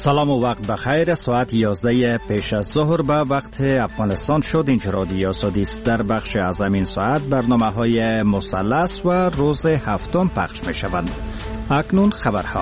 سلام و وقت بخیر. ساعت 11 پیش از ظهر به وقت افغانستان شد. اینجا رادیو آزادی است. در بخش از این ساعت برنامه‌های مثلث و روز هفتم پخش می‌شوند. اکنون خبرها.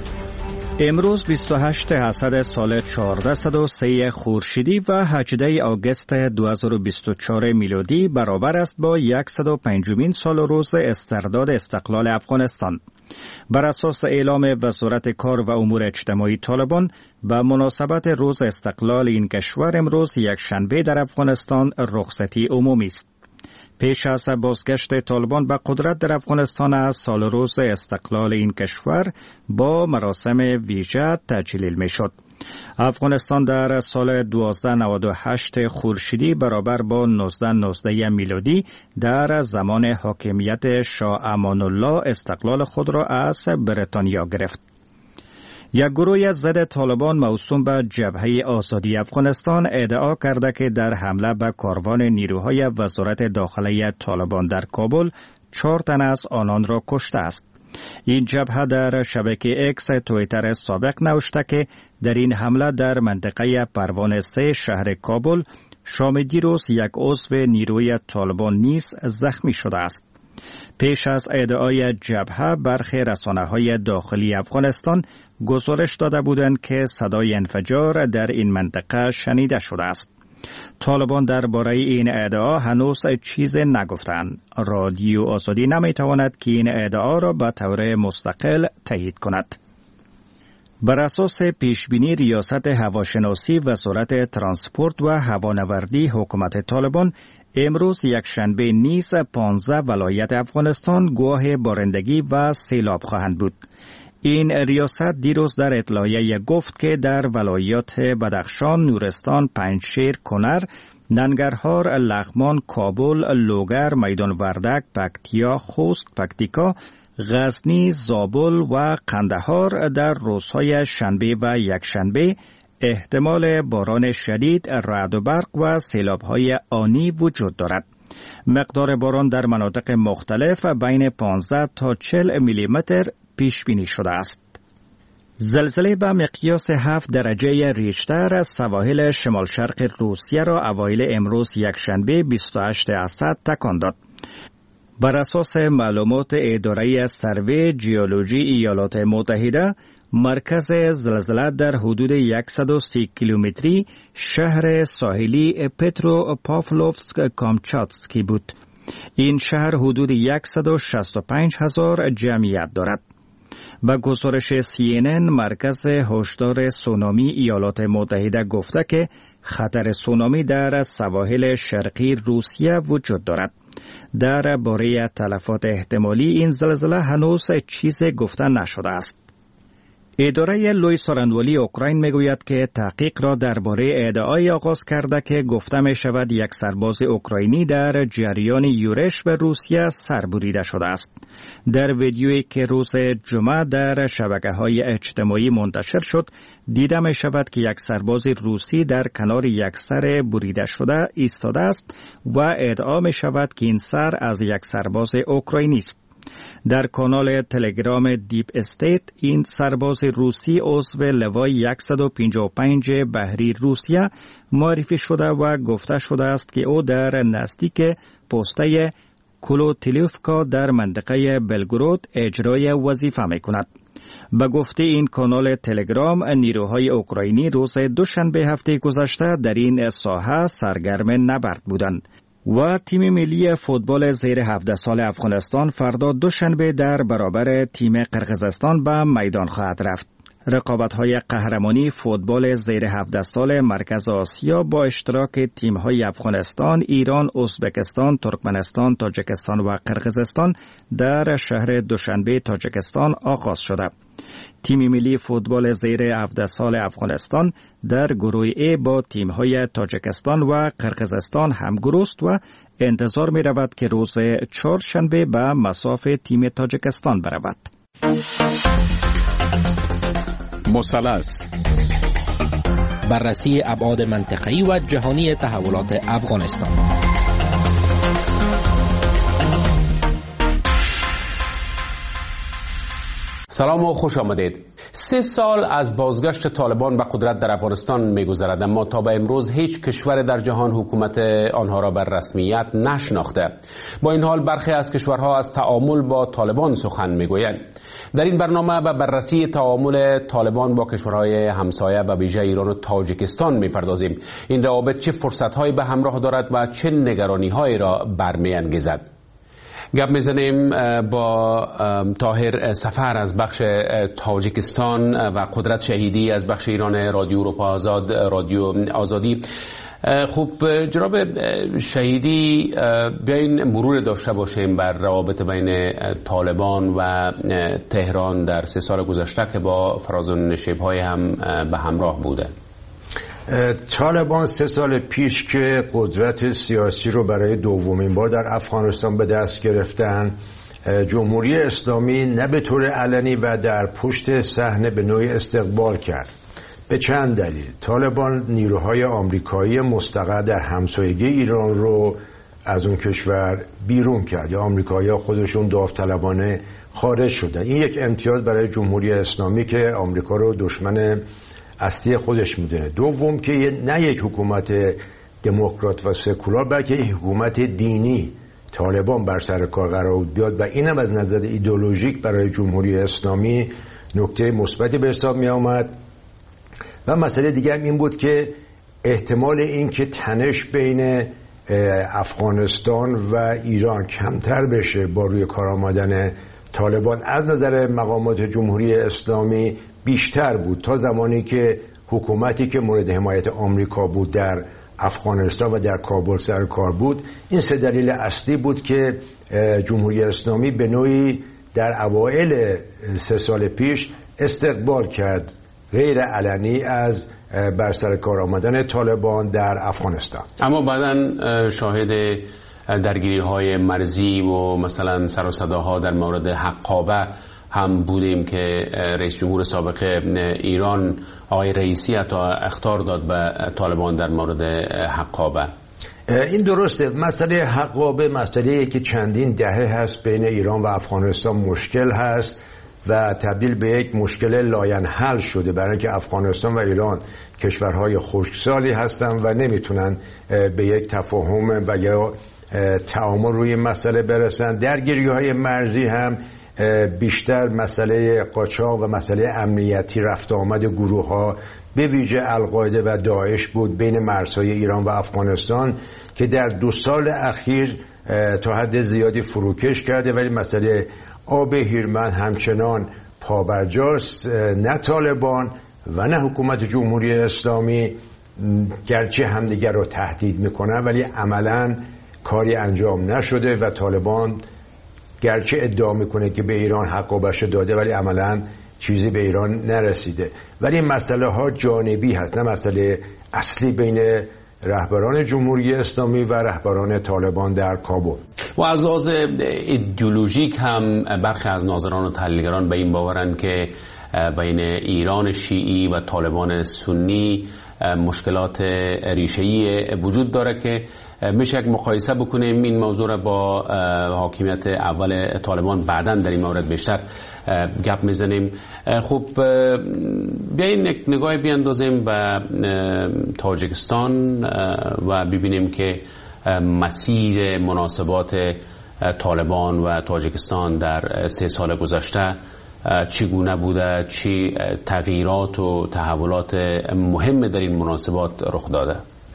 امروز 28 اسد سال 1403 خورشیدی و 18 آگوست 2024 میلادی برابر است با 105مین سال روز استرداد استقلال افغانستان. بر اساس اعلام وزارت کار و امور اجتماعی طالبان به مناسبت روز استقلال این کشور امروز یکشنبه در افغانستان رخصتی عمومی است. پیش از بازگشت طالبان به قدرت در افغانستان از سال روز استقلال این کشور با مراسم ویژه تجلیل می شد. افغانستان در سال 1298 خورشیدی برابر با 1919 میلادی در زمان حاکمیت شاه امان الله استقلال خود را از بریتانیا گرفت. یک گروه ضد طالبان موسوم به جبهه آزادی افغانستان ادعا کرده که در حمله به کاروان نیروهای وزارت داخلی طالبان در کابل 4 تن از آنان را کشته است. این جبهه در شبکه اکس توییتر سابق نوشته که در این حمله در منطقه پروان 3 شهر کابل شام دیروز یک عضو نیروی طالبان نیز زخمی شده است. پیش از ادعای جبهه برخی رسانه‌های داخلی افغانستان گزارش داده بودند که صدای انفجار در این منطقه شنیده شده است. طالبان درباره این ادعا هنوز چیز نگفتند. رادیو آزادی نمیتواند که این ادعا را به طور مستقل تایید کند. بر اساس پیشبینی ریاست هواشناسی وزارت ترانسپورت و هوانوردی حکومت طالبان امروز یکشنبه نیز 15 ولایت افغانستان گواه بارندگی و سیلاب خواهند بود. این ریاست دیروز در اطلاعیه گفت که در ولایات بدخشان، نورستان، پنجشیر، کنر، ننگرهار، لغمان، کابل، لوگر، میدان وردک، پکتیا، خوست، پکتیکا، غزنی، زابل و قندهار در روزهای شنبه و یکشنبه احتمال باران شدید، رعد و برق و سیلاب‌های آنی وجود دارد. مقدار باران در مناطق مختلف بین 15 تا 40 میلیمتر پیش بینی شده است. زلزله به مقیاس 7 درجه ریشتر از سواحل شمال شرق روسیه را اوایل امروز یکشنبه 28 اسد تکان داد. بر اساس معلومات اداره سروی ژئولوژی ایالات متحده، مرکز زلزله در حدود 130 کیلومتری شهر ساحلی پتروپاولوفسک کامچاتسکی بود. این شهر حدود 165,000 جمعیت دارد. با گزارش CNN، مرکز هشدار سونامی ایالات متحده گفته که خطر سونامی در سواحل شرقی روسیه وجود دارد. در باره تلفات احتمالی این زلزله هنوز چیز گفته نشده است. اداره لوی سارنوالی اوکراین میگوید که تحقیق را درباره ادعای آغاز کرده که گفته می شود یک سرباز اوکراینی در جریان یورش به روسیه سربریده شده است. در ویدیویی که روز جمعه در شبکه‌های اجتماعی منتشر شد، دیده می شود که یک سرباز روسی در کنار یک سر بریده شده ایستاده است و ادعا می شود که این سر از یک سرباز اوکراینی است. در کانال تلگرام دیپ استیت این سرباز روسی عضو لوای 155 بحری روسیه معرفی شده و گفته شده است که او در نزدیک پسته کلوتیلیفکا در منطقه بلگرود اجرای وظیفه می کند. به گفته این کانال تلگرام، نیروهای اوکراینی روز دوشنبه هفته گذشته در این ساحه سرگرم نبرد بودند. و تیم ملی فوتبال زیر 17 سال افغانستان فردا دوشنبه در برابر تیم قرقیزستان به میدان خواهد رفت. رقابت‌های قهرمانی فوتبال زیر 17 سال مرکز آسیا با اشتراک تیم‌های افغانستان، ایران، ازبکستان، ترکمنستان، تاجیکستان و قرقیزستان در شهر دوشنبه تاجیکستان آغاز شده. تیم ملی فوتبال زیر 17 سال افغانستان در گروه ای با تیم‌های تاجیکستان و قرقیزستان همگروه است و انتظار می‌رود که روز چهارشنبه به مصاف تیم تاجیکستان برود. مثلث، بررسی ابعاد منطقه‌ای و جهانی تحولات افغانستان. سلام و خوش آمدید. 3 سال از بازگشت طالبان به قدرت در افغانستان می‌گذرد، اما تا به امروز هیچ کشور در جهان حکومت آنها را بر رسمیت نشناخته. با این حال برخی از کشورها از تعامل با طالبان سخن می‌گویند. در این برنامه به بررسی تعامل طالبان با کشورهای همسایه و ویژه ایران و تاجیکستان می‌پردازیم. این روابط چه فرصت‌هایی به همراه دارد و چه نگرانی‌هایی را برمی‌انگیزد؟ گپ میزنیم با طاهر سفر از بخش تاجیکستان و قدرت شهیدی از بخش ایران رادیو اروپا آزاد، رادیو آزادی. خوب جناب شهیدی، بیاین مرور داشته باشیم بر روابط بین طالبان و تهران در 3 سال گذشته که با فراز و نشیب‌های هم به همراه بوده. طالبان 3 سال پیش که قدرت سیاسی رو برای دومین بار در افغانستان به دست گرفتن، جمهوری اسلامی نه به طور علنی و در پشت صحنه به نوعی استقبال کرد. به چند دلیل. طالبان نیروهای آمریکایی مستقر در همسایگی ایران رو از اون کشور بیرون کرد، یا آمریکایی‌ها خودشون داوطلبانه خارج شدن. این یک امتیاز برای جمهوری اسلامی که آمریکا رو دشمن اصلی خودش میدونه. دوم که نه یک حکومت دموکرات و سکولار، بلکه یک حکومت دینی طالبان بر سر کار قرار بیاد و اینم از نظر ایدئولوژیک برای جمهوری اسلامی نکته مثبتی به حساب می آمد. و مسئله دیگر این بود که احتمال این که تنش بین افغانستان و ایران کمتر بشه با روی کار آمدن طالبان از نظر مقامات جمهوری اسلامی بیشتر بود، تا زمانی که حکومتی که مورد حمایت آمریکا بود در افغانستان و در کابل سر کار بود. این 3 دلیل اصلی بود که جمهوری اسلامی به نوعی در اوایل 3 سال پیش استقبال کرد غیر علنی از بر سر کار آمدن طالبان در افغانستان. اما بعداً شاهد درگیری‌های مرزی و مثلا سر و صداها در مورد حقابه هم بودیم که رئیس جمهور سابق ایران آقای رئیسی حتی اخطار داد به طالبان در مورد حقابه. این درسته. مسئله حقابه مسئله‌ای که چندین دهه هست بین ایران و افغانستان مشکل هست و تبدیل به یک مشکل لاینحل شده، برای اینکه افغانستان و ایران کشورهای خشکسالی هستند و نمیتونن به یک تفاهم و یا تعامل روی مسئله برسن. درگیری‌های مرزی هم بیشتر مسئله قاچاق و مسئله امنیتی رفت آمد گروه‌ها به ویژه القاعده و داعش بود بین مرزهای ایران و افغانستان که در 2 سال اخیر تا حد زیادی فروکش کرده، ولی مسئله آب هیرمند همچنان پابرجاست. نه طالبان و نه حکومت جمهوری اسلامی گرچه همدیگر رو تهدید میکنن ولی عملاً کاری انجام نشده و طالبان گرچه ادعا میکنه که به ایران حق و بشه داده ولی عملاً چیزی به ایران نرسیده. ولی این مسئله ها جانبی هست، نه مسئله اصلی بین رهبران جمهوری اسلامی و رهبران طالبان در کابل. و از لحاظ ایدئولوژیک هم برخی از ناظران و تحلیلگران به این باورند که بین ایران شیعی و طالبان سنی مشکلات ریشه‌ای وجود داره که میشه یک مقایسه بکنیم این موضوع را با حاکمیت اول طالبان. بعداً در این مورد بیشتر گپ میزنیم. خب بیاین یک نگاهی بیاندازیم به تاجیکستان و ببینیم که مسیر مناسبات طالبان و تاجیکستان در 3 سال گذشته چگونه بوده، چی تغییرات و تحولات مهم در این مناسبات رخ داده؟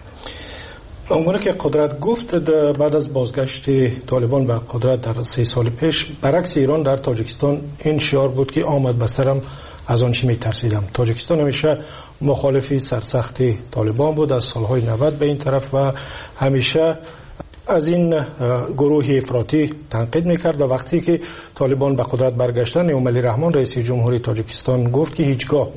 اونگونه که قدرت گفت بعد از بازگشت طالبان به قدرت در 3 سال پیش، برعکس ایران در تاجیکستان این شعار بود که آمد به سرم از آن چی میترسیدم. تاجیکستان همیشه مخالفی سرسخت طالبان بود از سالهای 90 به این طرف و همیشه از این گروه افراطی تنقید میکرد و وقتی که طالبان به قدرت برگشتن اموملی رحمان رئیس جمهوری تاجیکستان گفت که هیچگاه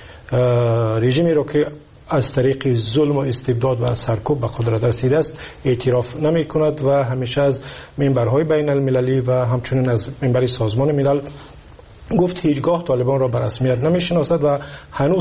رژیمی رو که از طریق ظلم و استبداد و سرکوب به قدرت رسیده است اعتراف نمی کند و همیشه از منبرهای بین المللی و همچنین از منبر سازمان ملل گفت هیچگاه طالبان را به رسمیت نمی شناسد و هنوز هم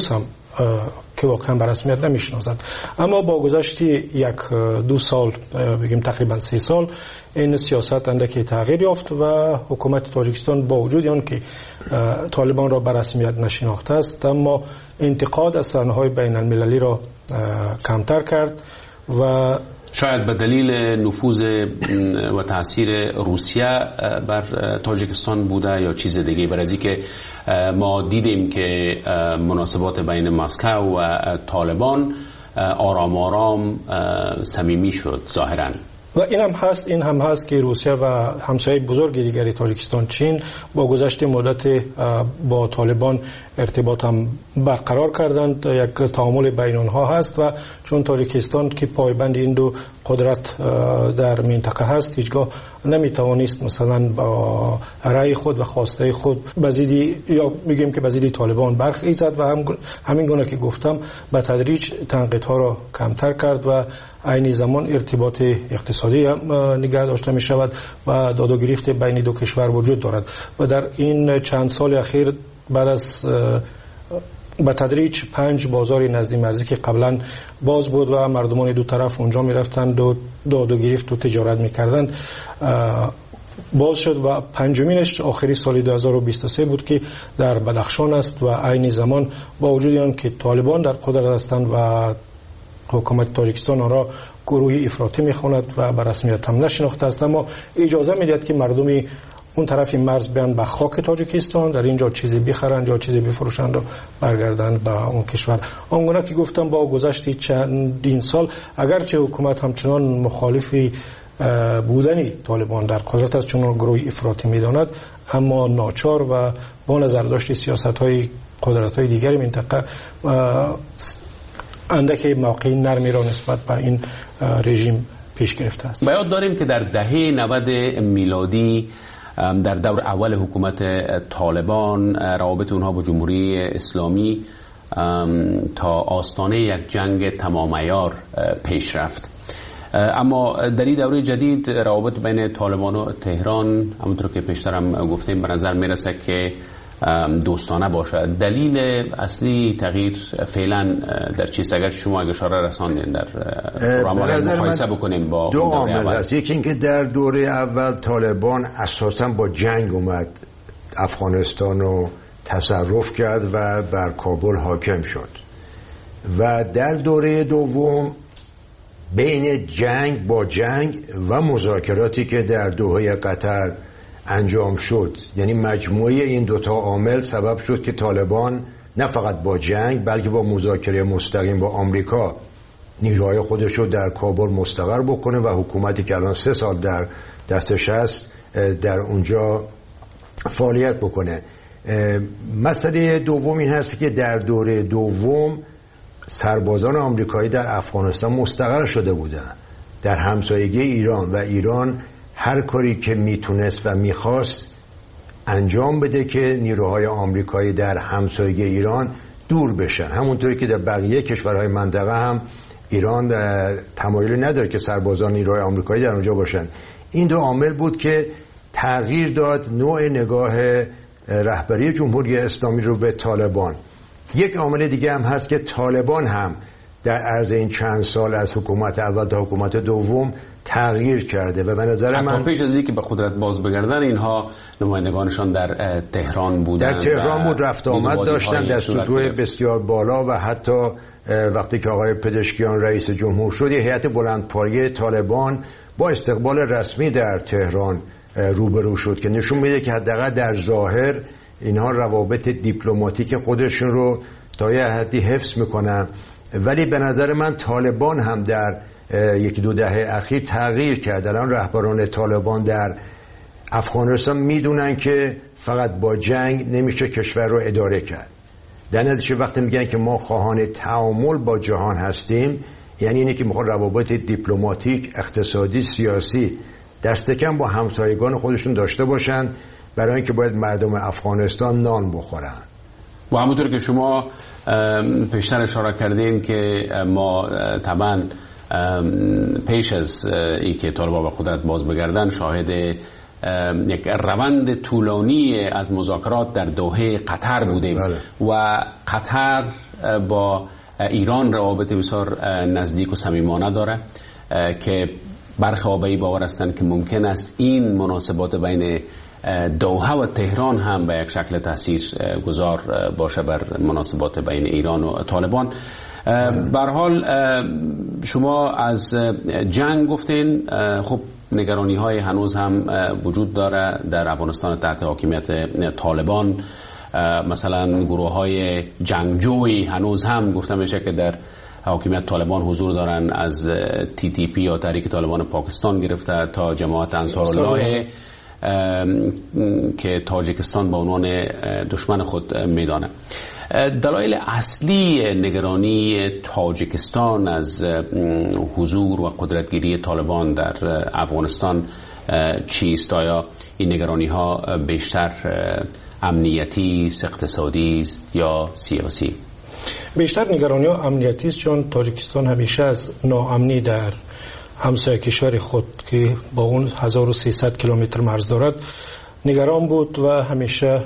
که واقعا به رسمیت نمیشناسند. اما با گذشت 1-2 سال، بگیم تقریبا 3 سال، این سیاست اندکی تغییر یافت و حکومت تاجیکستان با وجود آن که طالبان را به رسمیت نشناخته است، اما انتقاد از صحنه‌های بین المللی را کمتر کرد و شاید به دلیل نفوذ و تاثیر روسیه بر تاجیکستان بوده یا چیز دیگه. برای که ما دیدیم که مناسبات بین مسکو و طالبان آرام آرام صمیمی شد ظاهراً. و این هم هست که روسیه و همسایه بزرگ دیگری تاجیکستان چین با گذشت مدت با طالبان ارتباط هم برقرار کردند. یک تعامل بین آنها هست و چون تاجیکستان که پایبند این دو قدرت در منطقه هست، هیچگاه نمیتوانست مثلا با رأی خود و خواسته خود بزیدی یا میگیم که بزیدی طالبان برخیزد و همین گونه که گفتم به تدریج تنقیدها را کمتر کرد و عین زمان ارتباط اقتصادی هم نگه داشته می شود و داد و گریخت بین دو کشور وجود دارد و در این چند سال اخیر بعد از به تدریج 5 بازار نزدی مرزی که قبلا باز بود و مردمان دو طرف اونجا می رفتند و داد و گریخت و تجارت می کردند باز شد و پنجمینش آخری سال 2023 بود که در بدخشان است و عین زمان با وجود آن که طالبان در قدرت هستند و حکومت تاجیکستان آن را گروهی افراطی می‌خواند و به رسمیت هم نشناخته است، اما اجازه می‌دهد که مردمی اون طرف مرز بیان به خاک تاجیکستان، در اینجا چیزی بخرند یا چیزی بفروشند و برگردند به اون کشور. آنگونه که گفتم با گذشت چندین سال اگرچه حکومت همچنان مخالفی بودن طالبان در قدرت است چون گروهی افراطی می‌داند، اما ناچار و با نظر داشت سیاست‌های قدرت‌های دیگر منطقه اندک موقعی نرمی را نسبت به این رژیم پیش گرفته است. باید داریم که در دهه 90 میلادی در دور اول حکومت طالبان روابط اونها با جمهوری اسلامی تا آستانه یک جنگ تمام عیار پیش رفت، اما در این دوره جدید روابط بین طالبان و تهران همونطور که پیشترم گفتیم به نظر میرسه که دوستانه باشد. دلیل اصلی تغییر فعلا در چیست؟ اگر شما اگه اشاره رساندین در مقایسه بکنیم با دو عامل است. یکی اینکه در دوره اول طالبان اساسا با جنگ اومد افغانستان رو تصرف کرد و بر کابل حاکم شد و در دوره دوم بین جنگ با جنگ و مذاکراتی که در دوحه قطر انجام شد، یعنی مجموعه این دوتا عامل سبب شد که طالبان نه فقط با جنگ بلکه با مذاکره مستقیم با آمریکا نیروهای خودش رو در کابل مستقر بکنه و حکومتی که الان 3 سال در دستش هست در اونجا فعالیت بکنه. مسئله دوم این هست که در دوره دوم سربازان آمریکایی در افغانستان مستقر شده بودند در همسایگی ایران و ایران هر کاری که میتونست و میخواست انجام بده که نیروهای آمریکایی در همسایگی ایران دور بشن، همونطوری که در بقیه کشورهای منطقه هم ایران تمایلی نداره که سربازان نیروهای آمریکایی در اونجا باشن. این دو عامل بود که تغییر داد نوع نگاه رهبری جمهوری اسلامی رو به طالبان. یک عامل دیگه هم هست که طالبان هم در عرض این چند سال از حکومت اول تا حکومت دوم تغییر کرده و به نظر من پیش از اینکه به قدرت باز بگردن اینها نمایندگانشان در تهران بودن، در تهران بود، رفت آمد داشتن در سطوح بسیار بالا و حتی وقتی که آقای پزشکیان رئیس جمهور شد یه هیئت بلندپایه طالبان با استقبال رسمی در تهران روبرو شد که نشون میده که حداقل در ظاهر اینها روابط دیپلماتیک خودشون رو تا یه حدی حفظ میکنن. ولی به نظر من طالبان هم در 1-2 دهه اخیر تغییر کرد. الان رهبران طالبان در افغانستان میدونن که فقط با جنگ نمیشه کشور رو اداره کرد. در نتیجه وقتی میگن که ما خواهان تعامل با جهان هستیم، یعنی اینه که میخوان روابط دیپلماتیک، اقتصادی، سیاسی دست کم با همسایگان خودشون داشته باشن برای اینکه باید مردم افغانستان نان بخورن. و همونطور که شما پیشتر اشاره کردین که ما طبعا پیش از این که طالبان به قدرت باز بگردن شاهد یک روند طولانی از مذاکرات در دوحه قطر بودیم. بله. و قطر با ایران روابط بسیار نزدیک و صمیمانه داره که برخی آبایی باور هستند که ممکن است این مناسبات بین دوحه و تهران هم به یک شکل تاثیر گذار باشه بر مناسبات بین ایران و طالبان. به هر حال شما از جنگ گفتین، خب نگرانی های هنوز هم وجود داره در افغانستان تحت حاکمیت طالبان. مثلا گروه های جنگجوی هنوز هم گفته میشه که در حاکمیت طالبان حضور دارن، از TTP یا تحریک طالبان پاکستان گرفته تا جماعت انصارالله که تاجیکستان به عنوان دشمن خود میدانه. دلایل اصلی نگرانی تاجیکستان از حضور و قدرتگیری طالبان در افغانستان چیست؟ آیا این نگرانی ها بیشتر امنیتی است، اقتصادی است یا سیاسی؟ بیشتر نگرانی ها امنیتی است، چون تاجیکستان همیشه از ناامنی در همسایه کشور خود که با اون 1300 کیلومتر مرز دارد نگران بود و همیشه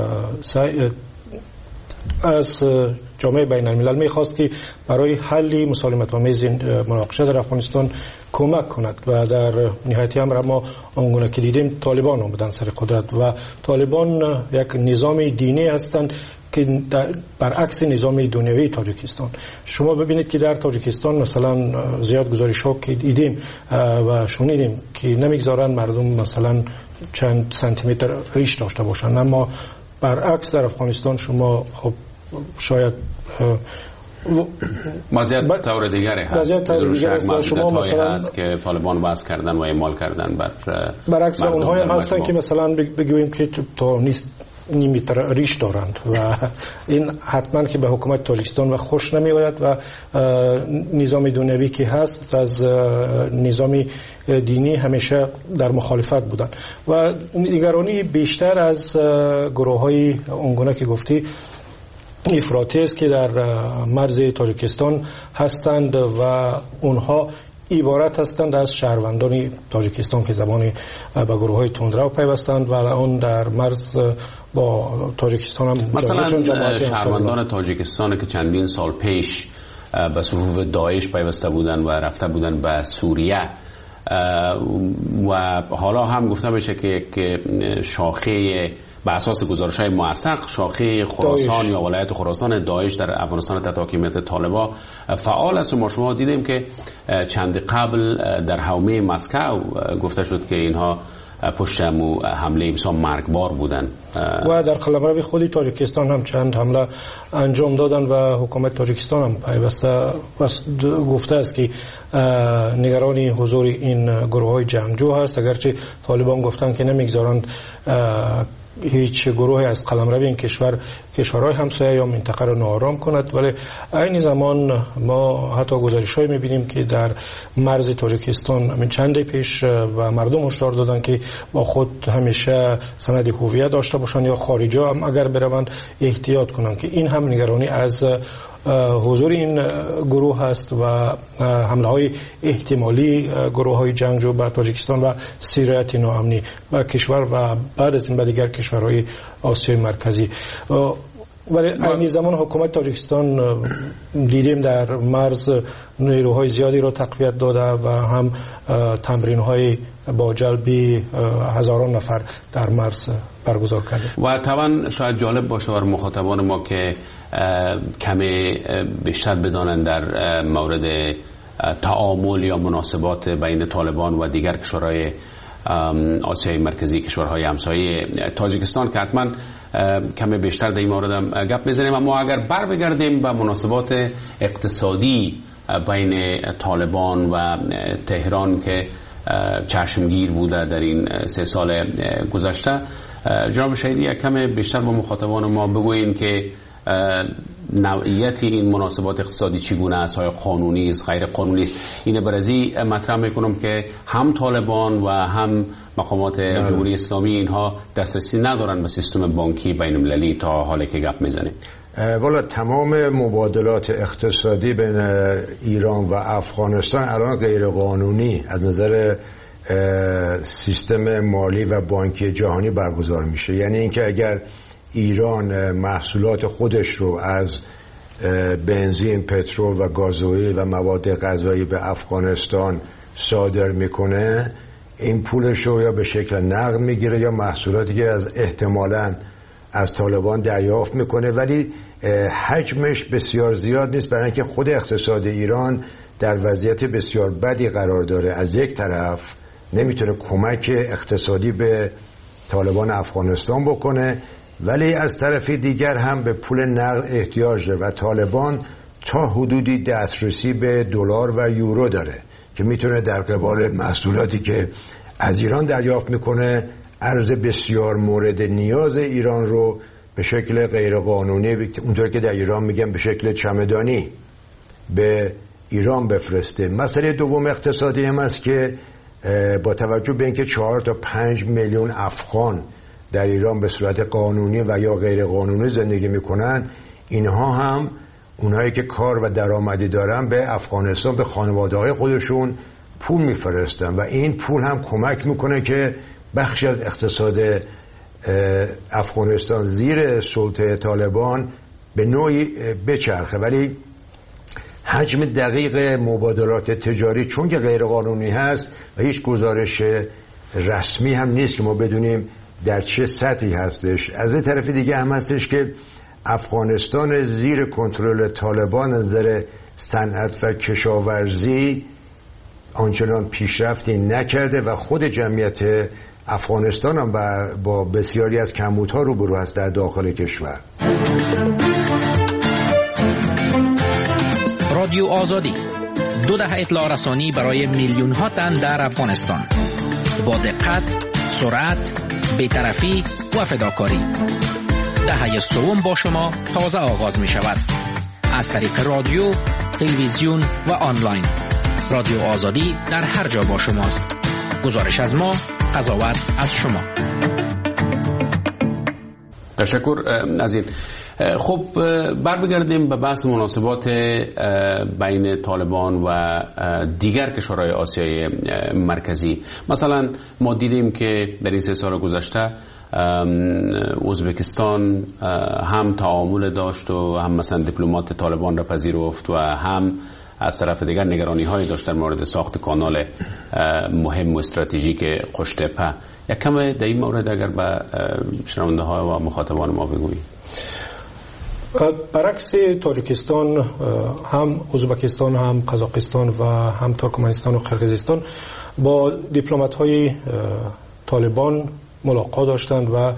از جامعه بین الملل میخواست که برای حل مسالمت‌آمیز مناقشه در افغانستان کمک کند و در نهایت امر ما آنگونه که دیدیم طالبان آمدن سر قدرت و طالبان یک نظام دینی هستند که برعکس نظام دنیوی تاجیکستان. شما ببینید که در تاجیکستان مثلا زیاد گزارش‌ها که دیدیم و شنیدیم که نمیگذارن مردم مثلا چند سانتی متر ریش داشته باشند، اما برعکس در افغانستان شما خب شاید وضعیت طور دیگری هست. شما مثلا هست که طالبان بحث کردن و اعمال کردن برعکس و اونها هم هستن که مثلا بگوییم که تا نیست نیمتر ریش دارند و این حتما که به حکومت تاجیکستان و خوش نمی آید و نظام دنیوی که هست از نظام دینی همیشه در مخالفت بودن و نگرانی بیشتر از گروه های اونگونه که گفتی افراطی است که در مرز تاجیکستان هستند و اونها عبارت هستند از شهروندان تاجیکستان که زبان به گروه های تندرو پیوستند و الان در مرز با تاجیکستان هم مثلا شهروندان تاجیکستان که چندین سال پیش به صفوف داعش پیوسته بودن و رفته بودن به سوریه و حالا هم گفته میشه که یک شاخه به اساس گزارش‌های موثق شاخه خراسان یا ولایت خراسان داعش در افغانستان تحت حاکمیت طالبان فعال است و ما شما دیدیم که چند قبل در حومه مسکو گفته شد که اینها پشت حمله بسیار مرگبار بودند و در قلمرو خود تاجیکستان هم چند حمله انجام دادن و حکومت تاجیکستان هم پیوسته گفته است که نگرانی حضور این گروه‌های جنگجو هست، اگرچه طالبان گفتن که نمیگذارند هیچ گروهی از قلمرو این کشورهای همسایه یا منطقه را ناآرام کند، ولی این زمان ما حتی گزارش‌هایی می‌بینیم که در مرز تاجیکستان من چند پیش و مردم هشدار دادن که با خود همیشه سند هویت داشته باشند یا خارجی هم اگر بروند احتیاط کنند که این هم نگرانی از حضور این گروه هست و حمله های احتمالی گروه های جنگجو به تاجیکستان و سیریت ناامنی به کشور و بعد از این به دیگر کشورهای آسیای مرکزی. ولی این زمان حکومت تاجیکستان دیدیم در مرز نیروهای زیادی را تقویت داده و هم تمرین‌های با جلب هزاران نفر در مرز برگزار کرده. و طبعا شاید جالب باشه بر مخاطبان ما که کمی بیشتر بدانند در مورد تعامل یا مناسبات بین طالبان و دیگر کشورهای آسیای مرکزی، کشورهای همسایه تاجیکستان که حتما کمی بیشتر در این مورد هم گپ میزنیم. اما اگر بر بگردیم به مناسبات اقتصادی بین طالبان و تهران که چشمگیر بوده در این 3 سال گذشته، جناب شهیدی یک کمی بیشتر با مخاطبان ما بگوییم که نوعیت این مناسبات اقتصادی چگونه است، های قانونی است، غیر قانونی است. اینه برازی مطرح میکنم که هم طالبان و هم مقامات جمهوری اسلامی اینها دسترسی ندارن به سیستم بانکی بین المللی تا حالی که گپ میزنیم. والا تمام مبادلات اقتصادی بین ایران و افغانستان الان غیر قانونی از نظر سیستم مالی و بانکی جهانی برگزار میشه. یعنی اینکه اگر ایران محصولات خودش رو از بنزین، پترول و گازوئیل و مواد غذایی به افغانستان صادر میکنه، این پولش رو یا به شکل نقد میگیره یا محصولاتی که از احتمالاً از طالبان دریافت میکنه، ولی حجمش بسیار زیاد نیست، برای اینکه خود اقتصاد ایران در وضعیت بسیار بدی قرار داره. از یک طرف نمیتونه کمک اقتصادی به طالبان افغانستان بکنه، ولی از طرف دیگر هم به پول نقد احتیاج داره و طالبان تا حدودی دسترسی به دلار و یورو داره که میتونه در قبال محصولاتی که از ایران دریافت میکنه ارز بسیار مورد نیاز ایران رو به شکل غیرقانونی، اونطور که در ایران میگن به شکل چمدانی، به ایران بفرسته. مسئله دوم اقتصادی هم است که با توجه به اینکه 4 تا 5 میلیون افغان در ایران به صورت قانونی و یا غیر قانونی زندگی میکنن، اینها هم اونهایی که کار و درآمدی دارن به افغانستان به خانواده‌های خودشون پول میفرستن و این پول هم کمک میکنه که بخشی از اقتصاد افغانستان زیر سلطه طالبان به نوعی بچرخه. ولی حجم دقیق مبادلات تجاری چون که غیر قانونی هست و هیچ گزارش رسمی هم نیست که ما بدونیم در چه سطحی هستش. از این طرف دیگه هم هستش که افغانستان زیر کنترل طالبان از نظر صنعت و کشاورزی آنچنان پیشرفتی نکرده و خود جمعیت افغانستان هم با بسیاری از کمبودها روبرو است در داخل کشور. رادیو آزادی، 2 دهه اطلاع رسانی برای میلیون ها تن در افغانستان، با دقت، سرعت، بی‌طرفی و فداکاری. دهه سوم با شما تازه آغاز می شود از طریق رادیو، تلویزیون و آنلاین. رادیو آزادی در هر جا با شماست. گزارش از ما، قضاوت از شما. تشکر از این. خب بگردیم به بحث مناسبات بین طالبان و دیگر کشورهای آسیای مرکزی. مثلا ما دیدیم که در این 3 سال گذشته ازبکستان هم تعامل داشت و هم مثلا دیپلمات طالبان را پذیرفت و هم از طرف دیگر نگرانی هایی داشت در مورد ساخت کانال مهم و استراتژیک قشتپه. یک کم در این مورد اگر به شنونده ها و مخاطبان ما بگویی. برعکس تاجیکستان، هم ازبکستان، هم قزاقستان و هم ترکمنستان و قرقیزستان با دیپلمات های طالبان ملاقات داشتند و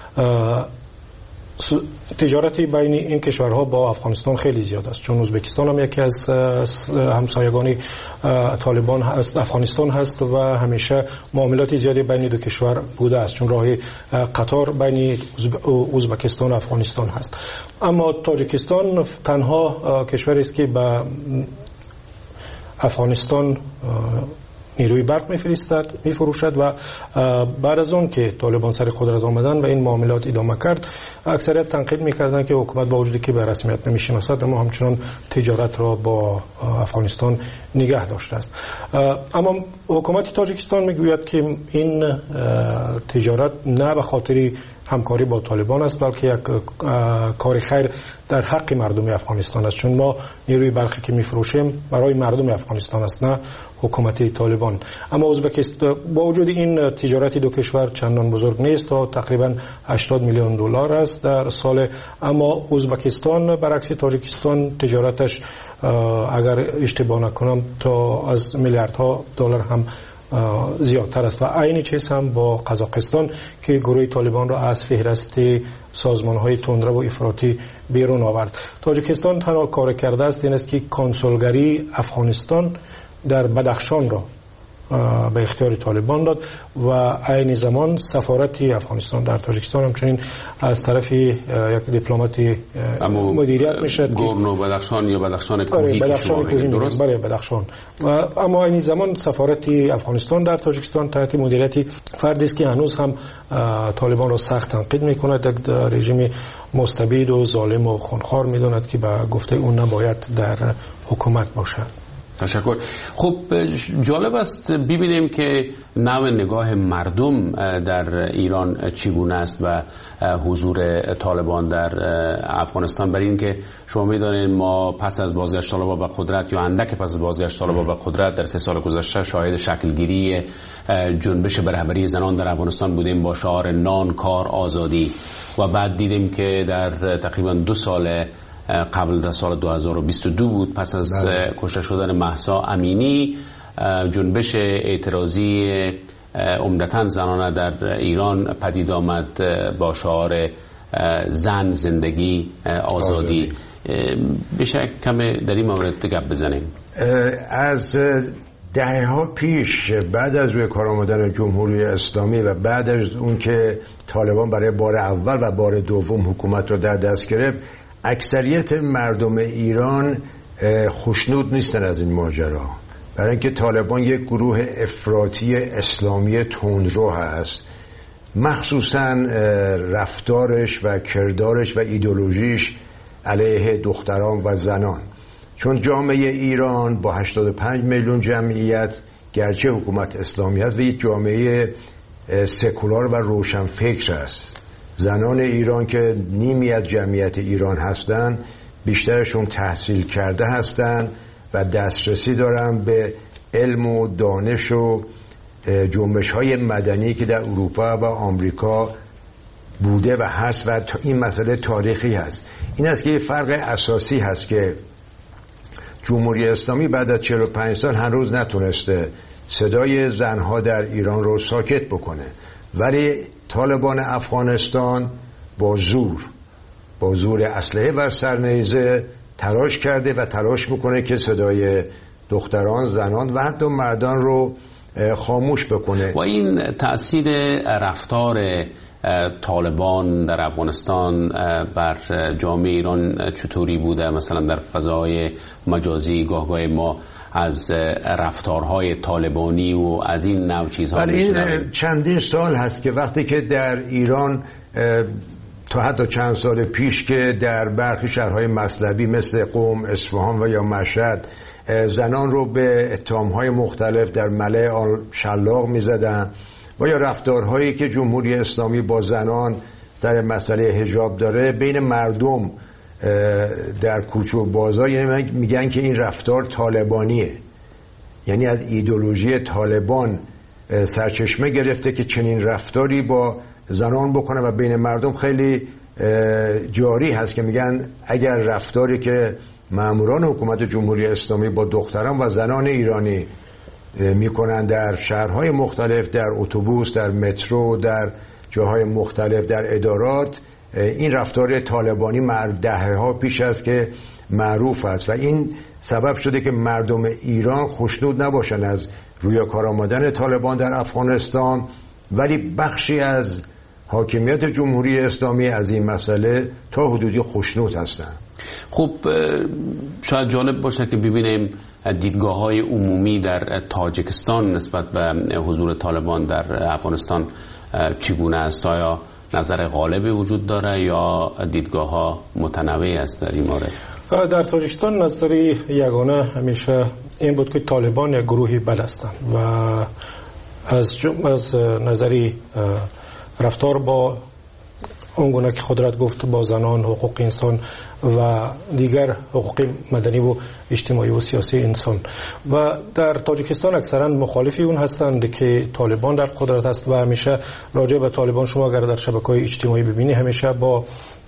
تجارتی بین این کشورها با افغانستان خیلی زیاد است، چون ازبکستان هم یکی از همسایگان طالبان هست، افغانستان هست و همیشه معاملات زیادی بین دو کشور بوده است، چون راه قطار بین ازبکستان و افغانستان هست. اما تاجیکستان تنها کشوری است که به افغانستان نیروی برق میفروشد و بعد از اون که طالبان سر قدرت آمدن و این معاملات ادامه کرد، اکثریت تنقید میکردن که حکومت با وجودی که به رسمیت نمیشناسد اما همچنان تجارت را با افغانستان نگه داشته است. اما حکومت تاجیکستان میگوید که این تجارت نه به خاطر همکاری با طالبان است، بلکه یک کار خیر در حق مردم افغانستان است، چون ما نیروی برقی که میفروشیم برای مردم افغانستان است، نه حکومت طالبان. اما ازبکستان با وجود این تجارت دو کشور چندان بزرگ نیست تا تقریبا 80 میلیون دلار است در سال. اما ازبکستان برعکس تاجیکستان تجارتش اگر اشتباه نکنم تا از میلیاردها دلار هم زیادتر است و عین چیز هم با قزاقستان که گروه طالبان را از فهرست سازمان‌های تندرو و افراطی بیرون آورد. تاجیکستان تنها کار کرده است این است که کنسولگری افغانستان در بدخشان را به اختیار طالبان داد و عین زمان سفارت افغانستان در تاجیکستان همچنین از طرف یک دیپلمات مدیریت میشه. گورنو بدخشان یا بدخشان کوهی که شما میگید، درست؟ بله بدخشان. اما عین زمان سفارت افغانستان در تاجیکستان تحت مدیریت فردی است که هنوز هم طالبان را سخت تنقید میکند، یک رژیم مستبد و ظالم و خونخوار میداند که به گفته اون نباید در حکومت باشد. تشکر. خب جالب است ببینیم که نوع نگاه مردم در ایران چگونه است و حضور طالبان در افغانستان. برای اینکه شما می‌دانید ما پس از بازگشت طالبان به قدرت یا اندک پس از بازگشت طالبان به قدرت در 3 سال گذشته شاهد شکلگیری جنبش به رهبری زنان در افغانستان بودیم با شعار نان، کار، آزادی و بعد دیدیم که در تقریبا 2 سال قبل در سال 2022 بود پس از کشته شدن مهسا امینی جنبش اعتراضی عمدتاً زنانه در ایران پدید آمد با شعار زن، زندگی، آزادی. بشه کم در این مورد گپ بزنیم. از دهه‌ها پیش بعد از روی کار آمدن جمهوری اسلامی و بعد از اون که طالبان برای بار اول و بار دوم حکومت رو در دست گرفت، اکثریت مردم ایران خوشنود نیستن از این ماجرا، برای اینکه طالبان یک گروه افراطی اسلامی تندرو هست، مخصوصا رفتارش و کردارش و ایدئولوژیش علیه دختران و زنان. چون جامعه ایران با 85 میلیون جمعیت گرچه حکومت اسلامی هست و یک جامعه سکولار و روشنفکر است. زنان ایران که نیمی از جمعیت ایران هستند بیشترشون تحصیل کرده هستند و دسترسی دارن به علم و دانش و جنبش‌های مدنی که در اروپا و آمریکا بوده و هست و این مسئله تاریخی هست. این است که یه فرق اساسی هست که جمهوری اسلامی بعد از 45 سال هنوز نتونسته صدای زنها در ایران رو ساکت بکنه، ولی طالبان افغانستان با زور اسلحه و سرنیزه تلاش کرده و تلاش میکنه که صدای دختران، زنان و حتی مردان رو خاموش بکنه. و این تأثیر رفتار طالبان در افغانستان بر جامعه ایران چطوری بوده؟ مثلا در فضای مجازی گاهگاه ما از رفتارهای طالبانی و از این نوع چیزها این چندین سال هست که وقتی که در ایران تا حتی چند سال پیش که در برخی شهرهای مطلبی مثل قم، اصفهان و یا مشهد زنان رو به اتهام‌های مختلف در ملأ شلاق می‌زدن و یا رفتارهایی که جمهوری اسلامی با زنان در مسئله حجاب داره بین مردم در کوچه و بازار، یعنی میگن که این رفتار طالبانیه، یعنی از ایدئولوژی طالبان سرچشمه گرفته که چنین رفتاری با زنان بکنه و بین مردم خیلی جاری هست که میگن اگر رفتاری که ماموران حکومت جمهوری اسلامی با دختران و زنان ایرانی میکنن در شهرهای مختلف، در اتوبوس، در مترو، در جاهای مختلف، در ادارات، این رفتار طالبانی دهه‌ها پیش است که معروف است و این سبب شده که مردم ایران خوشنود نباشن از روی کار آمدن طالبان در افغانستان، ولی بخشی از حاکمیت جمهوری اسلامی از این مسئله تا حدودی خوشنود هستند. خب شاید جالب باشه که ببینیم دیدگاه‌های عمومی در تاجیکستان نسبت به حضور طالبان در افغانستان چگونه است؟ آیا نظر غالبی وجود داره یا دیدگاه‌ها متنوع است در این مورد؟ در تاجیکستان نظری یگانه همیشه این بود که طالبان یک گروهی بد هستند و از نظری رفتار با اونگونه که قدرت گفت با زنان، حقوق انسان و دیگر حقوق مدنی و اجتماعی و سیاسی انسان و در تاجیکستان اکثرا مخالفی اون هستند که طالبان در قدرت است و همیشه راجع به طالبان شما اگر در شبکه‌های اجتماعی ببینی همیشه با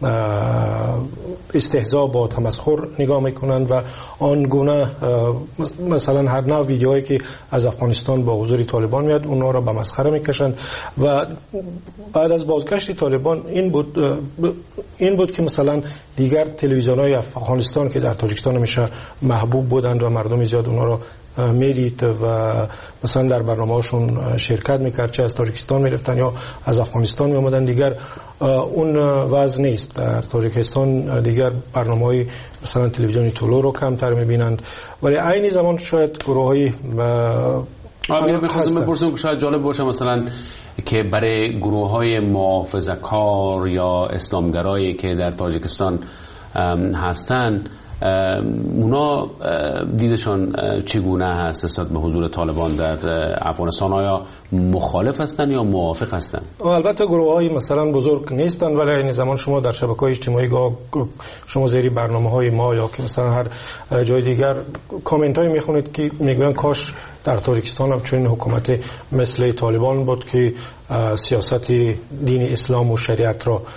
استهزا، با تمسخر نگاه میکنند و آنگونه مثلا هر نوع ویدیوهایی که از افغانستان با حضور طالبان میاد اونها را به مسخره میکشند و بعد از بازگشت طالبان این بود که مثلا دیگر تلویزیون‌های افغانستان که در تاجیکستان همیشه محبوب بودند و مردم زیاد اونها را میدید و مثلا در برنامه‌هاشون شرکت میکرد، چه از تاجیکستان میرفتن یا از افغانستان میامدن. دیگر اون وضع نیست. در تاجیکستان دیگر برنامه‌های مثلا تلویزیونی طلوع رو کمتر میبینند، ولی عین زمان شاید گروه‌های می‌خواستم بپرسم که شاید جالب باشه مثلا که برای گروه‌های محافظه‌کار یا اسلامگرایی که در تاجیکستان هستند اونا دیدشان چگونه هست نسبت به حضور طالبان در افغانستان؟ آیا مخالف هستند یا موافق هستند؟ البته گروه‌های مثلا بزرگ نیستند، ولی این زمان شما در شبکه‌های اجتماعی شما زیر برنامه‌های ما یا که مثلا هر جای دیگر کامنت‌های میخونید که میگن کاش در تاجیکستان هم چنین حکومت مثل طالبان بود که سیاست دین اسلام و شریعت را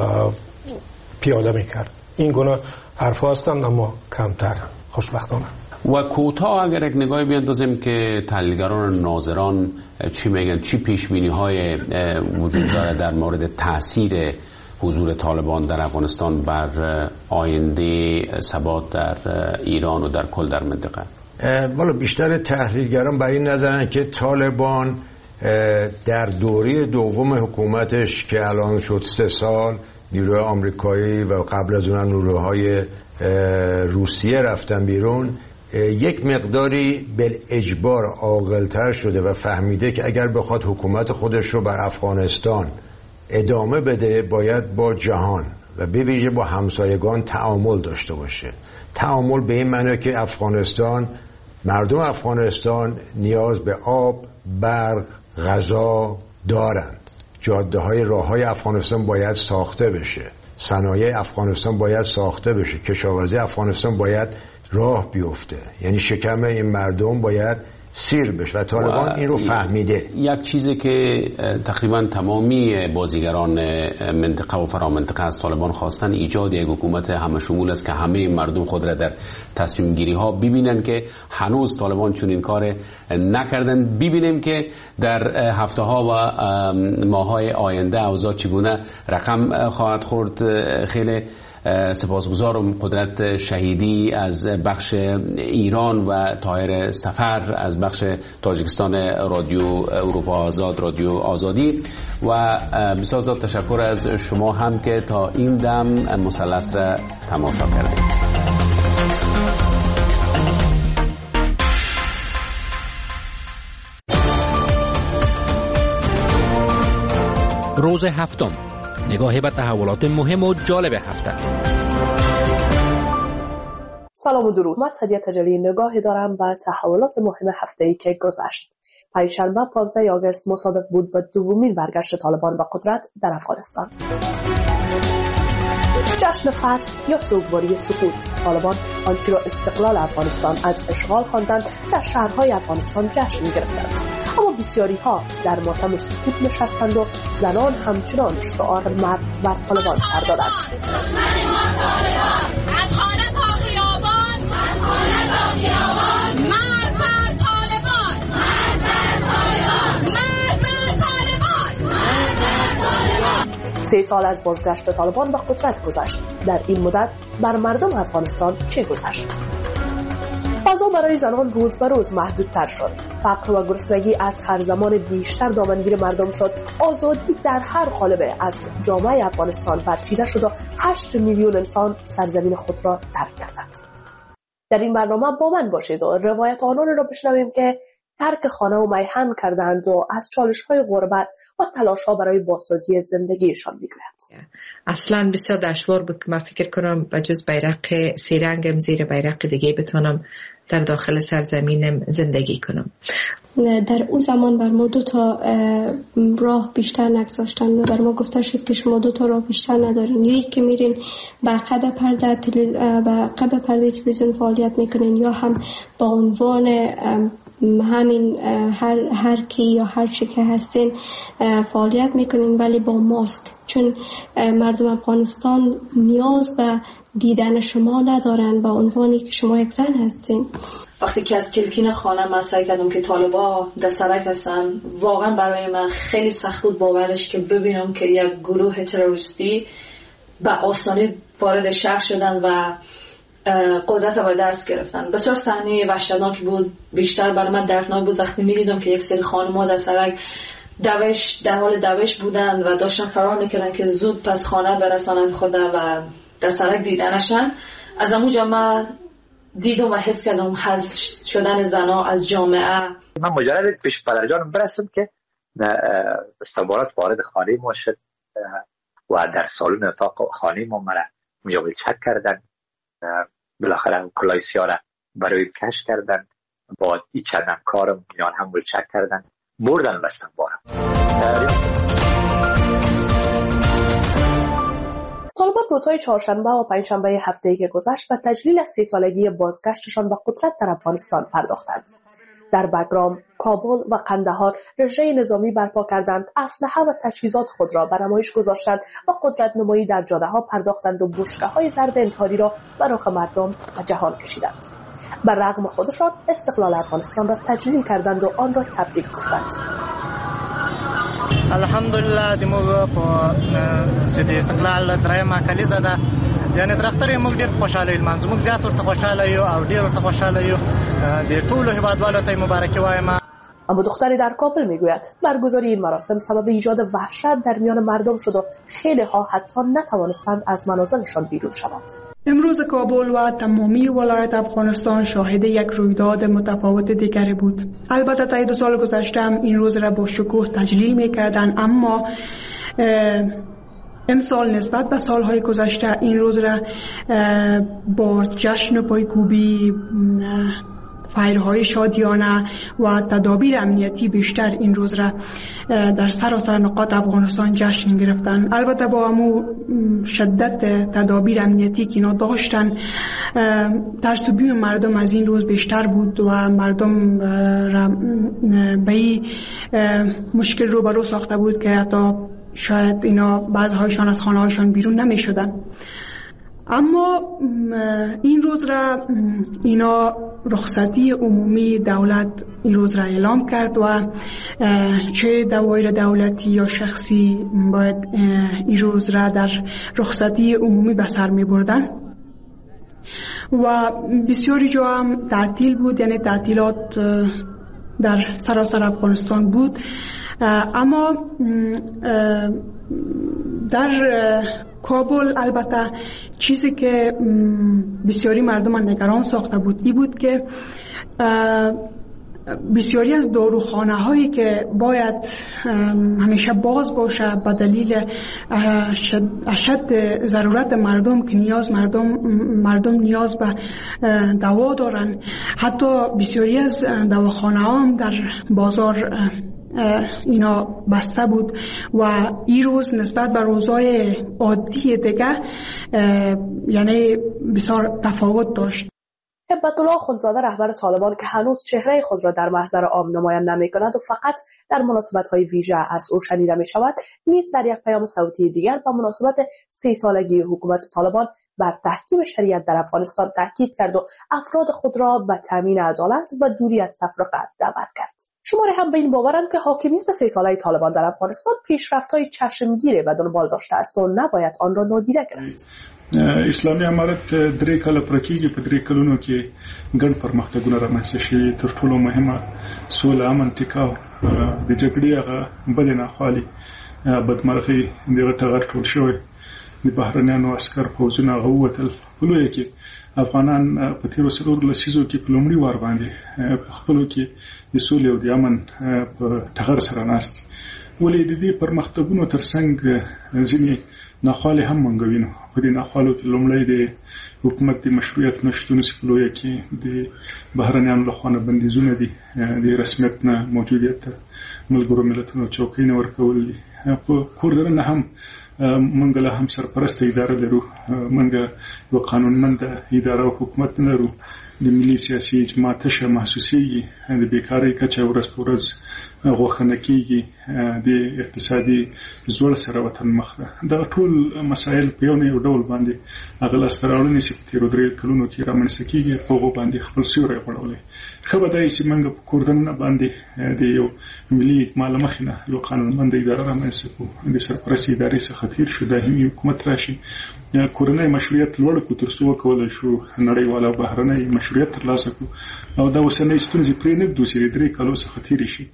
پیاده میکرد. این گونه حرفا هستند اما کمتر خوشبختانه. و کوتاه اگر یک نگاهی بیاندازیم که تحلیلگران ناظران چی میگن، چی پیشبینی‌های وجود داره در مورد تاثیر حضور طالبان در افغانستان بر آینده ثبات در ایران و در کل در منطقه؟ والا بیشتر تحلیلگران بر این نظرن که طالبان در دوره دوم حکومتش که الان شد 3 سال، نیروهای آمریکایی و قبل از اون نیروهای روسیه رفتن بیرون، یک مقداری بالاجبار عاقل‌تر شده و فهمیده که اگر بخواد حکومت خودش رو بر افغانستان ادامه بده باید با جهان و به ویژه با همسایگان تعامل داشته باشه. تعامل به این معنی که مردم افغانستان نیاز به آب، برق، غذا دارند. جاده های راه های افغانستان باید ساخته بشه، صنایع افغانستان باید ساخته بشه، کشاورزی افغانستان باید راه بیفته، یعنی شکم این مردم باید سیر بشه و طالبان این رو فهمیده. یک چیزی که تقریبا تمامی بازیگران منطقه و فرامنطقه از طالبان خواستن ایجاد یک حکومت همه شمول است که همه مردم خود را در تصمیم گیری ها ببینن که هنوز طالبان چون این کار نکردن. ببینیم که در هفته ها و ماه های آینده اوضاع چگونه رقم خواهد خورد. خیلی سپاسگزارم قدرت شهیدی از بخش ایران و طاهر سفر از بخش تاجیکستان رادیو اروپا آزاد، رادیو آزادی، و بسیار زیاد تشکر از شما هم که تا این دم مثلث را تماشا کردید. روز هفتم، نگاهی به تحولات مهم و جالب هفته. سلام و درود. من سعدیه تجلی نگاهی دارم به تحولات مهم هفته‌ای که گذشت. پنجشنبه 15 آگوست مصادف بود با دومین برگشت طالبان به قدرت در افغانستان. جشن فتح یا سوگواری سقوط. طالبان آنچه را استقلال افغانستان از اشغال خواندند در شهرهای افغانستان جشن گرفتند، اما بسیاری ها در ماتم سقوط نشستند و زنان همچنان شعار مرد بر طالبان سر دادند. از خانه تا خیابان، مرد بر طالبان، مرد بر طالبان، مرد بر طالبان، مرد بر طالبان. 3 سال از بازگشت طالبان به قدرت گذشت. در این مدت بر مردم افغانستان چه گذشت؟ فضا برای زنان روز به روز محدودتر شد. فقر و گرسنگی از هر زمان بیشتر دامنگیر مردم شد. آزادی در هر قالبه از جامعه افغانستان برچیده شد و 8 میلیون انسان سرزمین خود را ترک کردند. در این برنامه با من باشید و روایت آنان را بشنویم که ترک خانه و میهن کردند و از چالش‌های غربت و تلاش‌ها برای بازسازی زندگیشان میگویند. اصلا بسیار دشوار بود که من فکر کنم بجز بیرق 3 رنگم زیر بیرق دیگه بتونم در داخل سرزمینم زندگی کنم. در اون زمان بر ما 2 تا راه بیشتر نگذاشتن. بر ما گفته شد که شما 2 تا راه بیشتر ندارین، یا که میرین به عقب پرده تلویزیون فعالیت میکنین، یا هم با عنوان همین هر کی یا هر چی که هستین فعالیت میکنین ولی با ماسک، چون مردم افغانستان نیاز به دیدن شما ندارن با عنوانی که شما یک زن هستین. وقتی که از کلکین خانه من سعی کردم که طالبا دسترک هستن، واقعا برای من خیلی سخت بود باورش که ببینم که یک گروه تروریستی به آسانی وارد شهر شدن و قدرت را به دست گرفتن. بسیار صحنه وحشتناک بود. بیشتر برای من دردناک بود وقتی می‌دیدم که یک سری خانم‌ها در سرک در حال دوش بودن و داشتن فرار می‌کردن که زود پس خانه برسانن خود و در سرک دیدنشان. از اونجا من دیدم و حس کردم حذف شدن زن‌ها از جامعه. من مجرد پیش پدرجانم برسم که استخبارات وارد خانه ما شد و در سالن اتاق خانه ما مرا اونجا ولچک کردن. بالاخره کلاه سیاه را برای کش کردن، با این چند همکارم اینا هم ملچک کردن، بردن به سنبارم. طالبان روزهای چهارشنبه و پنجشنبه هفته‌ای که گذشت به تجلیل از 3 سالگی بازگشتشان به قدرت در افغانستان پرداختند. در بگرام، کابل و قندهار رژه نظامی برپا کردند، اسلحه و تجهیزات خود را به نمایش گذاشتند و قدرت نمایی در جاده‌ها پرداختند و بشکه‌های ضرب انتحاری را به رخ مردم و جهان کشیدند. بر رغم خودشان استقلال افغانستان را تجلیل کردند و آن را تبریک گفتند. الحمدلله دموږ په ضد استقلال درېیمه کلیزه ده، یعنی تر اختر موږ ډېر خوشاله یو، موږ زیات ورته خوشاله یو او ډېر ورته خوشاله یو. د ټولو هیوادوالو ته مبارکي وایم. اما دختری در کابل میگوید برگزاری این مراسم سبب ایجاد وحشت در میان مردم شد و خیلی ها حتی نتوانستند از منازلشان بیرون شوند. امروز کابل و تمامی ولایت افغانستان شاهد یک رویداد متفاوت دیگری بود. البته تا 2 سال گذشته هم این روز را با شکوه تجلیل میکردند، اما امسال نسبت به سالهای گذشته این روز را با جشن و پایکوبی، فایرهای شادیانه و تدابیر امنیتی بیشتر این روز را در سراسر نقاط افغانستان جشن گرفتن. البته با همو شدت تدابیر امنیتی که اینا داشتن، ترس و بیم مردم از این روز بیشتر بود و مردم را به این مشکل روبرو ساخته بود که حتی شاید اینا بعضی‌هایشان از خانه‌هایشان بیرون نمی شدن. اما این روز را اینا رخصتی عمومی دولت این روز را اعلام کرد و چه دوایر دولتی یا شخصی باید این روز را در رخصتی عمومی به سر می بردن و بسیاری جا هم تعطیل بود، یعنی تعطیلات در سراسر افغانستان بود. اما در کابل البته چیزی که بسیاری مردم نگران ساخته بود این بود که بسیاری از داروخانه هایی که باید همیشه باز باشه به دلیل اشد ضرورت مردم که مردم نیاز به دوا دارن، حتی بسیاری از دواخانه ها هم در بازار اینا بسته بود و این روز نسبت به روزهای عادی دیگه یعنی بسیار تفاوت داشت. هبت‌الله اخوندزاده رهبر طالبان که هنوز چهره خود را در محضر عام نمایان نمی‌کند و فقط در مناسبت‌های ویژه از او شنیده می‌شود، نیز در یک پیام صوتی دیگر با مناسبت 3 سالگی حکومت طالبان بر تحکیم شریعت در افغانستان تاکید کرد و افراد خود را به تامین عدالت و دوری از تفرقه دعوت کرد. شماری هم به این باورند که حاکمیت 3 ساله طالبان در افغانستان پیشرفت‌های چشمگیر به دنبال داشته است و نباید آن را نادیده گرفت. اسلامي امارت 3 کاله پرکیږي، په 3 کلونو کې ګڼ پرمختګونه رامنځته شوي. تر ټولو مهمه سوله، امن، ټیکاو، د جګړې هغه بلې ناخوالې، بدمرغۍ دغه ټغر ټول شوی. د بهرنیانو عسکر پوځونه هغه ووتل. په لویه کې افغانان په تېرو 4 لسیزو کې په لومړي وار باندې په خپلو کې د سولې او د امن په ټغر سره ناست. ولې د دې پرمختګونو ترڅنګ ځینې ناخوالې هم منګوینو. په دې ناخوالو کې لومړی د حکومت د مشروعیت نشتون سپلویه کې د بهرنیانو لخوا نه بندیزونه دي، د رسمیت نه موجودیت ملګرو ملتونو چوکۍ نه ورکول دي. په کور دننه هم موږ له هم سرپرسته اداره لرو، موږ یو قانونمنده اداره او حکومت نه لرو. د ملي سیاسي اجماع تشه محسوسیږي، د بیکارۍ کچه ورځ په ورځ غوښنه کېږي، د اقتصادي زوړ سره وطن مخ ده. دغه ټول مسایل په یو نه یو ډول باندې هغه لاسته راوړنې چې په تېرو 3 کلونو کې رامنځته کېږي په هغو باندې خپل سیوری غوړولی. ښه به دا وي چې موږ په کور دننه باندې د یو ملي اجماع له مخې نه یو قانونمنده اداره رامنځته کړو، د سرپرستې ادارې څخه تېر شو، دایمي حکومت راشي، کورنی مشروعیت لوړ کړو تر څو وکولی شو نړیوال او بهرنی مشروعیت ترلاسه کړو. او دا اوسنۍ ستونزې پرې نه ږدو چې د 3 کالو څخه تېرې شي.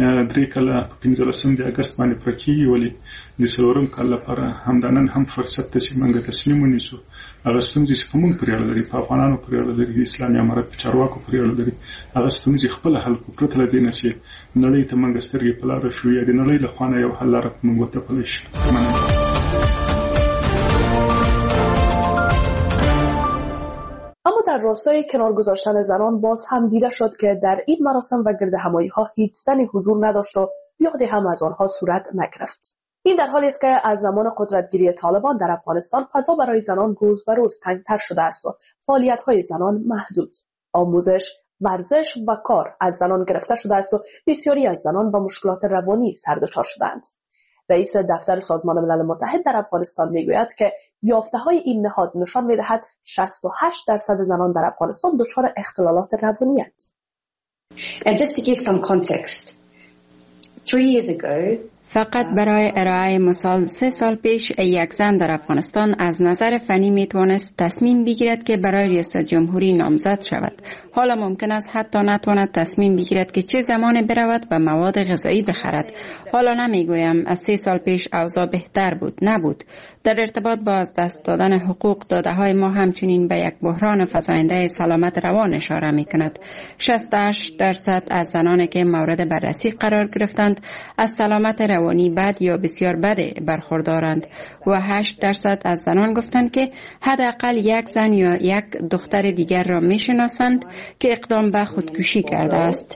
3 کاله په 15 د اګست باندې پوره کېږي، ولې د 4 کال لپاره همدا نن هم فرصت ته چې موږ تصمیم ونیسو. هغه ستونزې چې په موږ پورې اړه لري، په افغانانو پورې اړه لري، د اسلامي امارت په چارواکو پورې اړه لري، هغه ستونزې خپله حل کړو پرته له دې نه چې نړۍ ته موږ سترګې په لاره شو یا د نړۍ له خوا نه یو حل لاره موږ وتپلی شي. اما در راستای کنار گذاشتن زنان باز هم دیده شد که در این مراسم و گردهمایی‌ها هیچ زنی حضور نداشت و یادی هم از آنها صورت نگرفت. این در حالی است که از زمان قدرتگیری طالبان در افغانستان فضا برای زنان روز به روز تنگتر شده است و فعالیت‌های زنان محدود. آموزش، ورزش و کار از زنان گرفته شده است و بسیاری از زنان با مشکلات روانی سردچار شدند. رئیس دفتر سازمان ملل متحد در افغانستان میگوید که یافته‌های این نهاد نشان می‌دهد 68% زنان در افغانستان دچار اختلالات روانی اند. And just to give some context, 3 years ago فقط برای ارائه مثال 3 سال پیش یک زن در افغانستان از نظر فنی میتوانست تصمیم بگیرد که برای ریاست جمهوری نامزد شود. حالا ممکن است حتی نتواند تصمیم بگیرد که چه زمان برود و مواد غذایی بخرد. حالا نمیگویم از 3 سال پیش اوضاع بهتر بود، نبود. در ارتباط با از دست دادن حقوق داده های ما همچنین به یک بحران فزاینده سلامت روان اشاره می کند. 68% از زنانی که مورد بررسی قرار گرفتند از سلامت روانی بد یا بسیار بد برخوردارند و 8% از زنان گفتند که حداقل یک زن یا یک دختر دیگر را می شناسند که اقدام به خودکشی کرده است.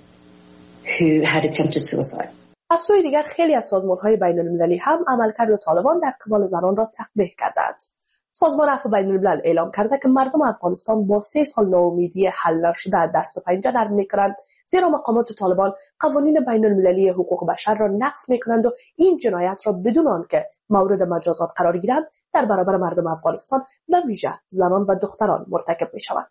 از سوی دیگر خیلی از سازمان‌های بین‌المللی هم عملکرد طالبان در قبال زنان را تقبیح کردند. سازمان عفو بین‌الملل اعلام کرده که مردم افغانستان با 3 سال ناامیدی حل نشده دست و پنجه نرم می‌کنند، زیرا مقامات طالبان قوانین بین‌المللی حقوق بشر را نقض می‌کنند و این جنایت را بدون آنکه مورد مجازات قرار گیرند در برابر مردم افغانستان و ویژه زنان و دختران مرتکب می‌شوند.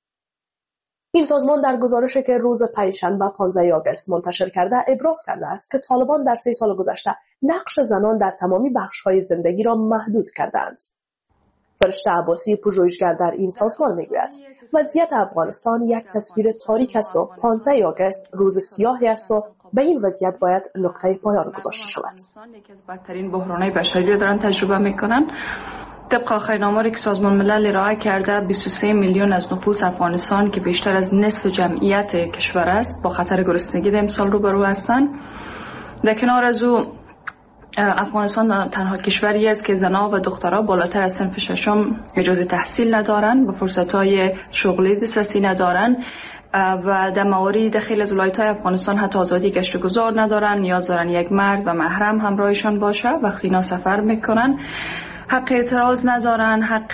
این سازمان در گزارشی که روز پنجشنبه 15 آگوست منتشر کرده ابراز کرده است که طالبان در 3 سال گذشته نقش زنان در تمامی بخش‌های زندگی را محدود کردند. فرشته عباسی پژوهشگر در این سازمان میگوید وضعیت افغانستان یک تصویر تاریک است و 15 آگوست روز سیاهی است و به این وضعیت باید نقطه پایان گذاشته شود. یکی از بدترین بحران‌های بشری را دارن تجربه میکنن. طبق آخرین آماری که سازمان ملل ارائه کرده 23 میلیون از نفوس افغانستان که بیشتر از نصف جمعیت کشور است با خطر گرسنگی در امسال روبرو هستند. در کنار از او افغانستان تنها کشوری است که زنان و دخترها بالاتر از صنف ششم اجازه تحصیل ندارند و فرصت‌های شغلی دسترسی ندارند و در موارد خیلی از ولایت‌های افغانستان حتی آزادی گشت و گذار ندارند. نیاز دارن یک مرد و محرم همراهشان باشه وقتی اینا سفر میکنن. حق اعتراض ندارن، حق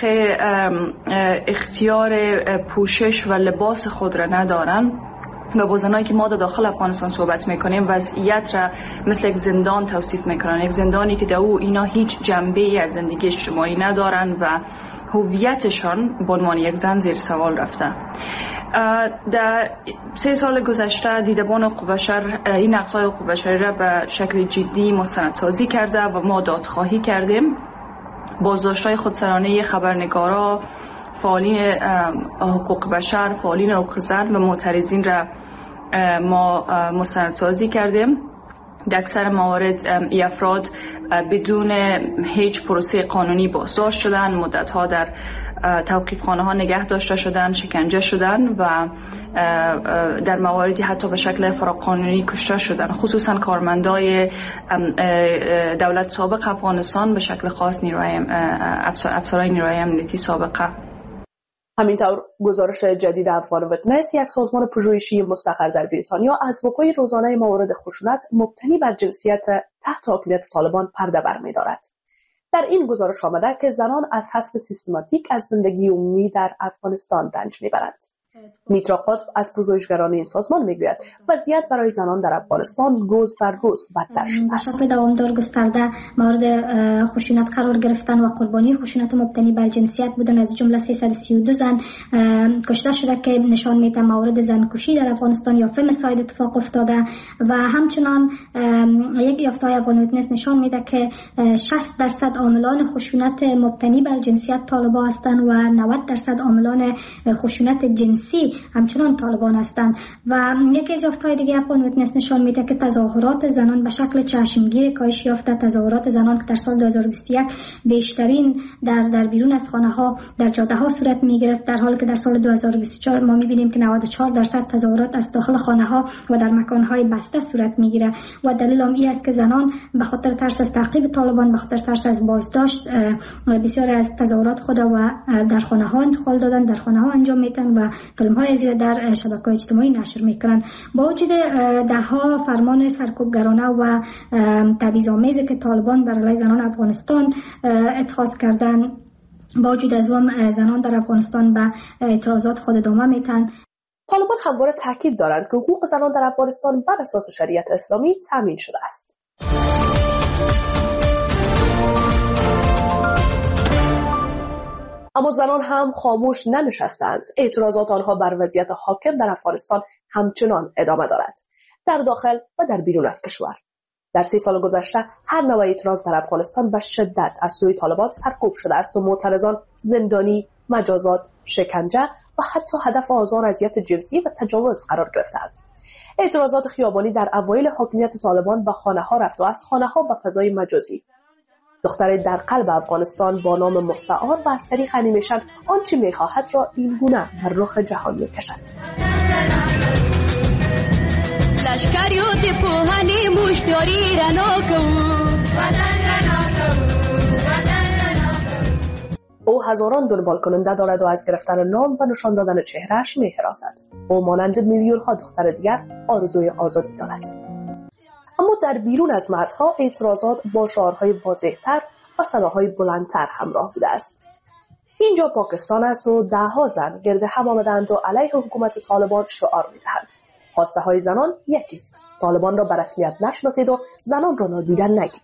اختیار پوشش و لباس خود را ندارن و با زنایی که ما در داخل افغانستان صحبت میکنیم وضعیت را مثل یک زندان توصیف میکنن، یک زندانی که در او اینا هیچ جنبه‌ای از زندگی اجتماعی ندارن و هویتشان به عنوان یک زن زیر سوال رفته. در 3 سال گذشته دیدبان حقوق بشر این نقض‌های حقوق بشری را به شکل جدی مستندسازی کرده و ما دادخواهی کردیم. بازداشت‌های خودسرانه خبرنگارا، فعالین حقوق بشر، فعالین حقوق زن و معترضین را ما مستندسازی کردیم. در اکثر موارد ای افراد بدون هیچ پروسه قانونی بازداشت شدند، مدت‌ها در توقیفخانه‌ها نگه داشته شدند، شکنجه شدند و در مواردی حتی به شکل فراقانونی کشته شدند. خصوصا کارمندای دولت سابق افغانستان، به شکل خاص افسران نیروهای امنیتی سابقه. همینطور گزارش جدید افغان ویتنس، یک سازمان پژوهشی مستقر در بریتانیا، از وقوع روزانه موارد خشونت مبتنی بر جنسیت تحت حاکمیت طالبان پرده برمی‌دارد. در این گزارش آمده که زنان از حذف سیستماتیک از زندگی عمومی در افغانستان رنج میبرند. میترا قطب از پژوهشگران این سازمان میگوید وضعیت برای زنان در افغانستان روز بر روز بدتر شده است. به شکل دوامدار گسترده مورد خشونت قرار گرفتن و قربانی خشونت مبتنی بر جنسیت بودن، از جمله 332 زن کشته شده که نشان میده مورد زنکشی در افغانستان یا فمساید اتفاق افتاده و همچنان یک یافته‌های افغان ویتنس نشان میده که 60% عاملان خشونت مبتنی بر جنسیت طالبان هستند و 90% عاملان خشونت جنسی جنسی همچنان طالبان هستند. و یکی از یافته‌های دیگه افغان ویتنس نشان میده که تظاهرات زنان به شکل چشمگیر کاهش یافته. تظاهرات زنان که در سال 2021 بیشترین در بیرون از خانه ها در جاده ها صورت میگرفت، در حالی که در سال 2024 ما میبینیم که 94% تظاهرات از داخل خانه ها و در مکان های بسته صورت میگیره. و دلیل هم این است که زنان به خاطر ترس از تعقیب طالبان، به خاطر ترس از بازداشت، بسیاری از تظاهرات خود و در خانه ها انتقال دادن، در خانه ها انجام میدن و فیلم های از در شبکه‌های اجتماعی نشر میکنن. با وجود ده ها فرمان سرکوبگرانه و تبعیض‌آمیزی که طالبان بر علیه زنان افغانستان اتخاذ کردن، با وجود از اون زنان در افغانستان به اعتراضات خود ادامه میتن. طالبان همواره تاکید دارند که حقوق زنان در افغانستان بر اساس شریعت اسلامی تامین شده است. اما زنان هم خاموش ننشستند. اعتراضات آنها بر وضعیت حاکم در افغانستان همچنان ادامه دارد، در داخل و در بیرون از کشور. در 3 سال گذشته هر نوع اعتراض در افغانستان به شدت از سوی طالبان سرکوب شده است و معترضان زندانی، مجازات، شکنجه و حتی هدف آزار و اذیت جنسی و تجاوز قرار گرفتند. اعتراضات خیابانی در اوایل حاکمیت طالبان به خانه‌ها رفت و از خانه‌ها به فضای مجازی. دختری در قلب افغانستان با نام مستعار و از طریق انیمیشن آنچه می‌خواهد را این گونه بر رخ جهان می‌کشد. لشکریو دی پوهانی مشتری رناکو او هزاران دنبال کننده دارد و از گرفتن نام و نشان دادن چهرهش می‌هراسد. او مانند میلیون‌ها دختر دیگر آرزوی آزادی دارد. اما در بیرون از مرزها اعتراضات با شعارهای واضح‌تر و صداهای بلندتر همراه بوده است. اینجا پاکستان است و ده‌ها زن گرد هم آمدند و علیه حکومت طالبان شعار می‌دهند. خواسته های زنان یکی است: طالبان را به رسمیت نشناسید و زنان را نادیده نگیرید.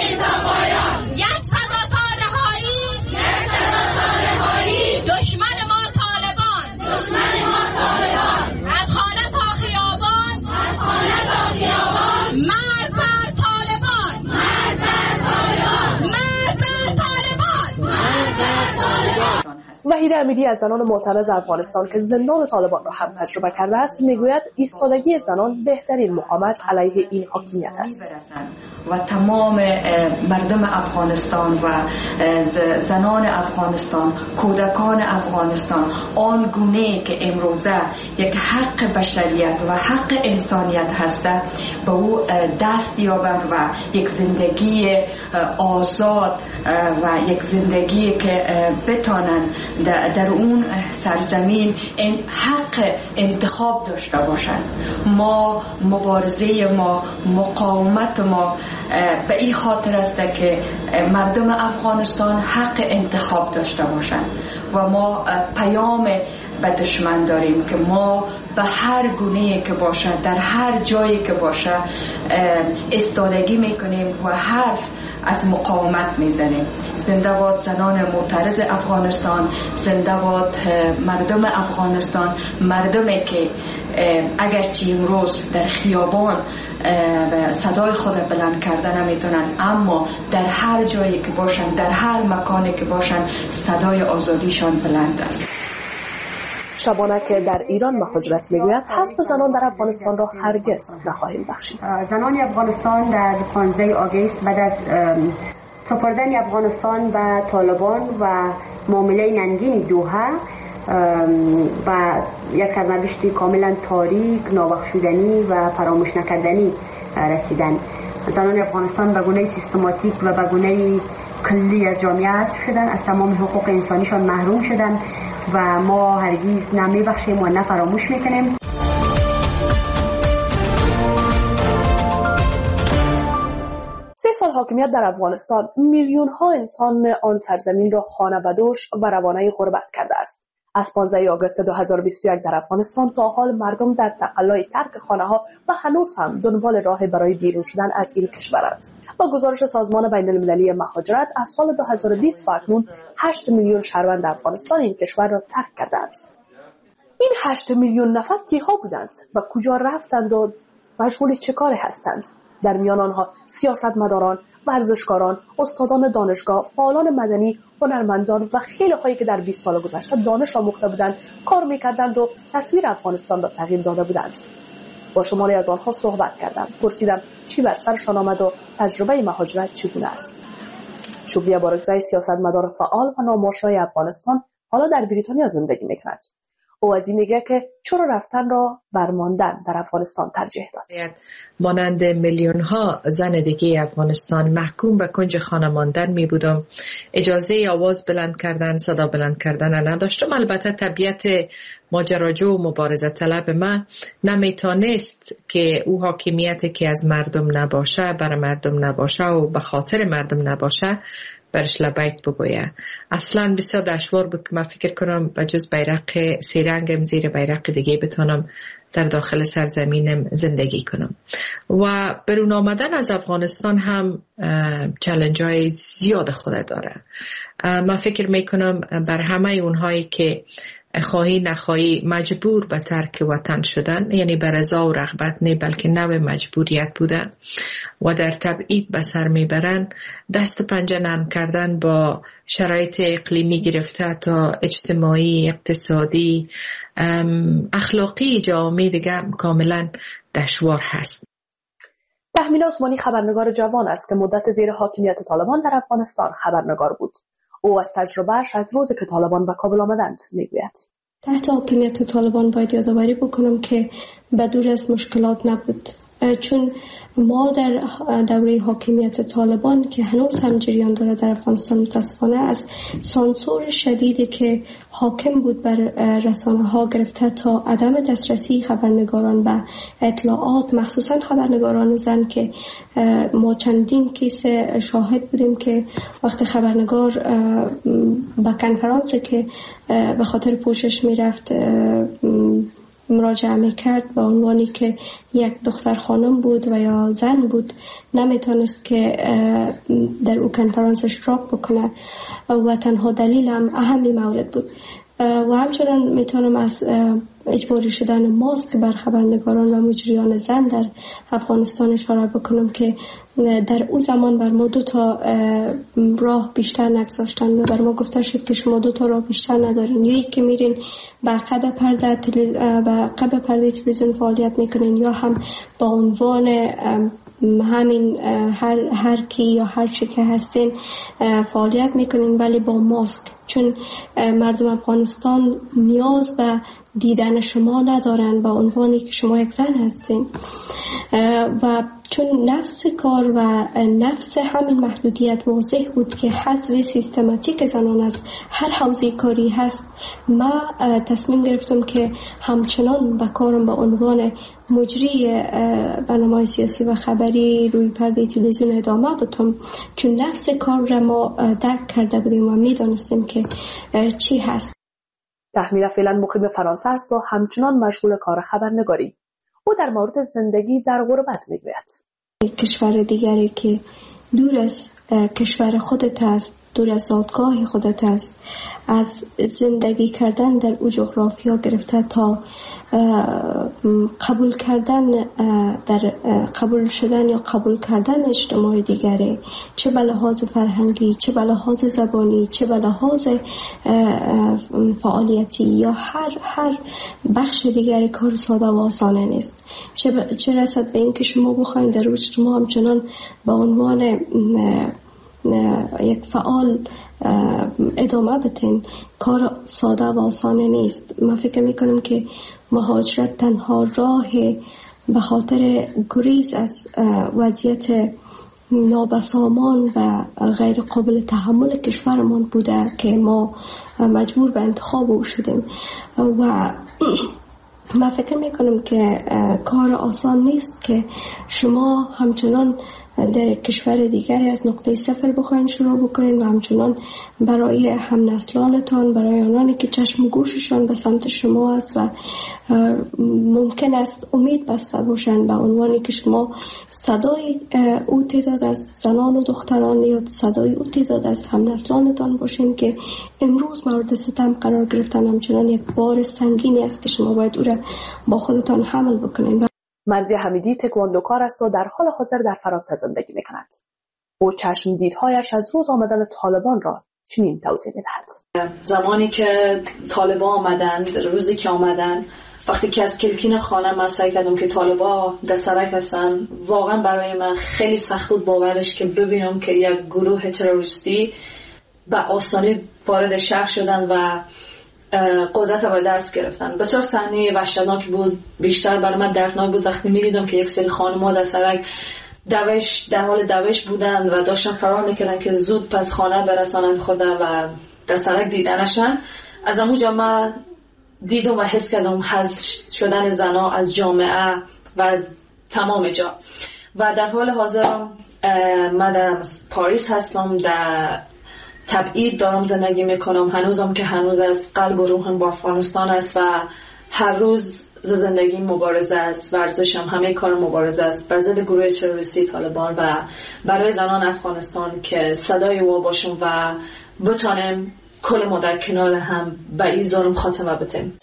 یک صدا تا رهایی، یک صدا تا رهایی، دشمن ما طالبان، دشمن ما طالبان، از خانه تا خیابان، از خانه تا خیابان، مرد بر طالبان، مرد بر طالبان، مرد بر طالبان، مرد بر طالبان. وحیده امیری از زنان معترض افغانستان که زندان طالبان را هم تجربه کرده است میگوید ایستادگی زنان بهترین مقاومت علیه این حاکمیت است. و تمام مردم افغانستان و زنان افغانستان، کودکان افغانستان آن گونه که امروزه یک حق بشریت و حق انسانیت هسته به او دست یابند و یک زندگی آزاد و یک زندگی که بتانند در اون سرزمین حق انتخاب داشته باشند. ما مبارزه ما، مقاومت ما به این خاطر است که مردم افغانستان حق انتخاب داشته باشند و ما پیام به دشمن داریم که ما به هر گونه‌ای که باشه، در هر جایی که باشه ایستادگی میکنیم و حرف از مقاومت میزنیم. زنده باد زنان معترض افغانستان، زنده باد مردم افغانستان، مردمی که اگرچه امروز در خیابان صدای خود بلند کردن نمیتونن، اما در هر جایی که باشن، در هر مکانی که باشن، صدای آزادیشان بلند است. شبانه که در ایران مهاجرت میگوید حذف زنان در افغانستان را هرگز نخواهیم بخشید. زنان افغانستان در 15 آگوست بعد از سپردن افغانستان به طالبان و معامله ننگین دوحه و یک سرنوشت کاملا تاریک، نابخشودنی و فراموش نکردنی رسیدن. زنان افغانستان به گونه سیستماتیک و به گونه کلی از جامعه حذف شدن، از تمام حقوق انسانیشان محروم شدن و ما هرگز نمیبخشیم و نه فراموش میکنیم. سه سال حاکمیت در افغانستان میلیون ها انسان آن سرزمین را خانه بدوش و روانه غربت کرده است. از 15 آگوست 2021 در افغانستان تا حال مردم در تقلای ترک خانه ها و هنوز هم دنبال راه برای بیرون شدن از این کشورند. با گزارش سازمان بین المللی مهاجرت از سال 2020 تا اکنون 8 میلیون شهروند افغانستان این کشور را ترک کردند. این 8 میلیون نفر کیها بودند و کجا رفتند و مشغول چه کاری هستند؟ در میان آنها سیاستمداران، ورزشکاران، استادان دانشگاه، فعالان مدنی، هنرمندان و خیلی هایی که در 20 سال گذشته دانش آموخته بودند، کار میکردند و تصویر افغانستان را تغییر داده بودند. با شماری از آنها صحبت کردم. پرسیدم چی بر سرشان آمد و تجربه مهاجرت چگونه است. شکریه بارکزی، سیاستمدار فعال و نامآشنای افغانستان، حالا در بریتانیا زندگی میکند. او از این میگه که چرا رفتن را بر ماندن در افغانستان ترجیح داد. مانند میلیون ها زن دیگه افغانستان محکوم به کنج خانه ماندن می بودم. اجازه آواز بلند کردن، صدا بلند کردن نداشتم. البته طبیعت ماجراجو و مبارزه طلب من نمیتونست که او حاکمیتی که از مردم نباشه، بر مردم نباشه و به خاطر مردم نباشه برش لبیک بگویه. اصلا بسیار دشوار بود که من فکر کنم به جز بیرق سیرنگم زیر بیرق دیگه بتونم در داخل سرزمینم زندگی کنم. و برون آمدن از افغانستان هم چالش های زیاد خود داره. من فکر میکنم بر همه اونهایی که خواهی نخواهی مجبور به ترک وطن شدن، یعنی بر رضا و رغبت نه بلکه نوع مجبوریت بودن و در تبعید به سر میبرن، دست پنجه نرم کردن با شرایط اقلیمی گرفته تا اجتماعی، اقتصادی، اخلاقی جامعه دیگه کاملا دشوار هست. تحمیل عثمانی خبرنگار جوان است که مدت زیر حاکمیت طالبان در افغانستان خبرنگار بود. او از تجربهش از روزی که طالبان به کابل آمدند میگوید. تحت حاکمیت طالبان باید یادآوری بکنم که بدور از مشکلات نبود، چون ما در دوره حاکمیت طالبان که هنوز هم جریان داره در افغانستان متاسفانه از سانسور شدیدی که حاکم بود بر رسانه ها گرفته تا عدم دسترسی خبرنگاران به اطلاعات، مخصوصا خبرنگاران زن که ما چندین کیس شاهد بودیم که وقت خبرنگار به کنفرانسی که به خاطر پوشش میرفت مراجعه میکرد با عنوانی که یک دختر خانم بود و یا زن بود، نمیتونست که در او کنفرانس اشتراک بکنه و تنها دلیل هم اهمی مورد بود. و همچنان میتونم از اجباری شدن ماسک بر خبرنگاران و مجریان زن در افغانستان اشاره بکنم که در او زمان بر ما 2 راه بیشتر نگذاشتن. بر ما گفته شد که شما 2 راه بیشتر ندارین، یا یکی میرین به عقب پرده تلویزیون فعالیت میکنین، یا هم با عنوان همین هر کی یا هر چی که هستین فعالیت میکنین ولی با ماسک، چون مردم افغانستان نیاز به دیدن شما ندارن با عنوانی که شما یک زن هستین. و چون نفس کار و نفس همین محدودیت واضح بود که حذف سیستماتیک زنان از هر حوزه کاری هست، ما تصمیم گرفتم که همچنان به کارم به عنوان مجری برنامه‌های سیاسی و خبری روی پرده تلویزیون ادامه بدم، چون نفس کار را ما درک کرده بودیم و میدانستیم که چی هست. تحمیل فعلا مقیم فرانسه است و همچنان مشغول کار خبرنگاری. او در مورد زندگی در غربت میگوید. کشور دیگری که دور از کشور خودت است، دور از زادگاه خودت است، از زندگی کردن در او جغرافیا گرفته تا قبول کردن در قبول شدن یا قبول کردن اجتماع دیگری، چه به لحاظ فرهنگی، چه به لحاظ زبانی، چه به لحاظ فعالیتی یا هر بخش دیگری کار ساده و آسانه نیست. چه رسد به این که شما بخواید در اجتماع همچنان به عنوان یک فعال ادامه بدین، کار ساده و آسانه نیست. من فکر میکنم که مهاجرت تنها راه به خاطر گریز از وضعیت نابسامان و غیر قابل تحمل کشورمان بوده که ما مجبور به انتخاب او شدیم. و من فکر میکنم که کار آسان نیست که شما همچنان در کشور دیگری از نقطه صفر بخواین شروع بکنین و همچنان برای هم نسلانتان، برای آنانی که چشم و گوششان به سمت شما است و ممکن است امید بسته باشند به عنوانی که شما صدای او تعداد از زنان و دختران یا صدای او تعداد از هم نسلانتان باشین که امروز مورد ستم قرار گرفتن، همچنان یک بار سنگینی است که شما باید او را با خودتان حمل بکنین. مرزی حمیدی تکواندوکار است و در حال حاضر در فرانسه زندگی می‌کند. او چشم دیدهایش از روز آمدن طالبان را چنین توضیح می‌دهد. زمانی که طالبان آمدن، روزی که آمدن، وقتی که از کلکین خانه من سعی کردم که طالبان در سرک هستن، واقعا برای من خیلی سخت بود باورش که ببینم که یک گروه تروریستی به آسانی وارد شهر شدن و قدرت را به دست گرفتن. بسیار صحنه وحشتناک بود. بیشتر برای من دردناک بود وقتی می‌دیدم که یک سری خانم‌ها در سرک در حال دوش بودن و داشتن فرار میکردن که زود پس خانه برسانن خود و در سرک دیدنشن. از اونجا من دیدم و حس کردم حذف شدن زنا از جامعه و از تمام جا. و در حال حاضر من در پاریس هستم، در تبعید دارم زندگی میکنم. هنوزم که هنوز از قلب و روحم با افغانستان است و هر روز زندگی مبارزه است، ورزشم همه کار مبارزه است بر ضد گروه تروریستی طالبان و برای زنان افغانستان که صدای او باشیم و بتانیم کل ما در کنار هم به این ظلم خاتمه بدیم.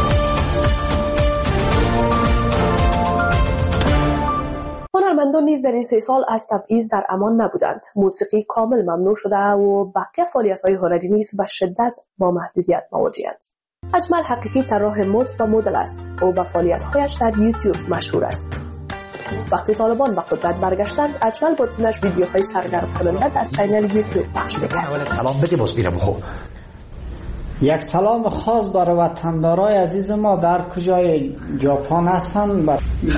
هنرمندان نیز در این 3 سال از تبعیض در امان نبودند. موسیقی کامل ممنوع شده و بقیه فعالیت‌های هنری نیز به شدت با محدودیت مواجه‌اند. اجمل حقیقی طراح مد و مدل است. او با فعالیت‌هایش در یوتیوب مشهور است. وقتی طالبان به قدرت برگشتند، اجمل با تیمش ویدیوهای سرگرم کننده در چینل یوتیوب پخش می‌کرد. سلام بده باز میرم خب. یک سلام خاص برای وطندارای عزیز ما در کجای ژاپن هستند.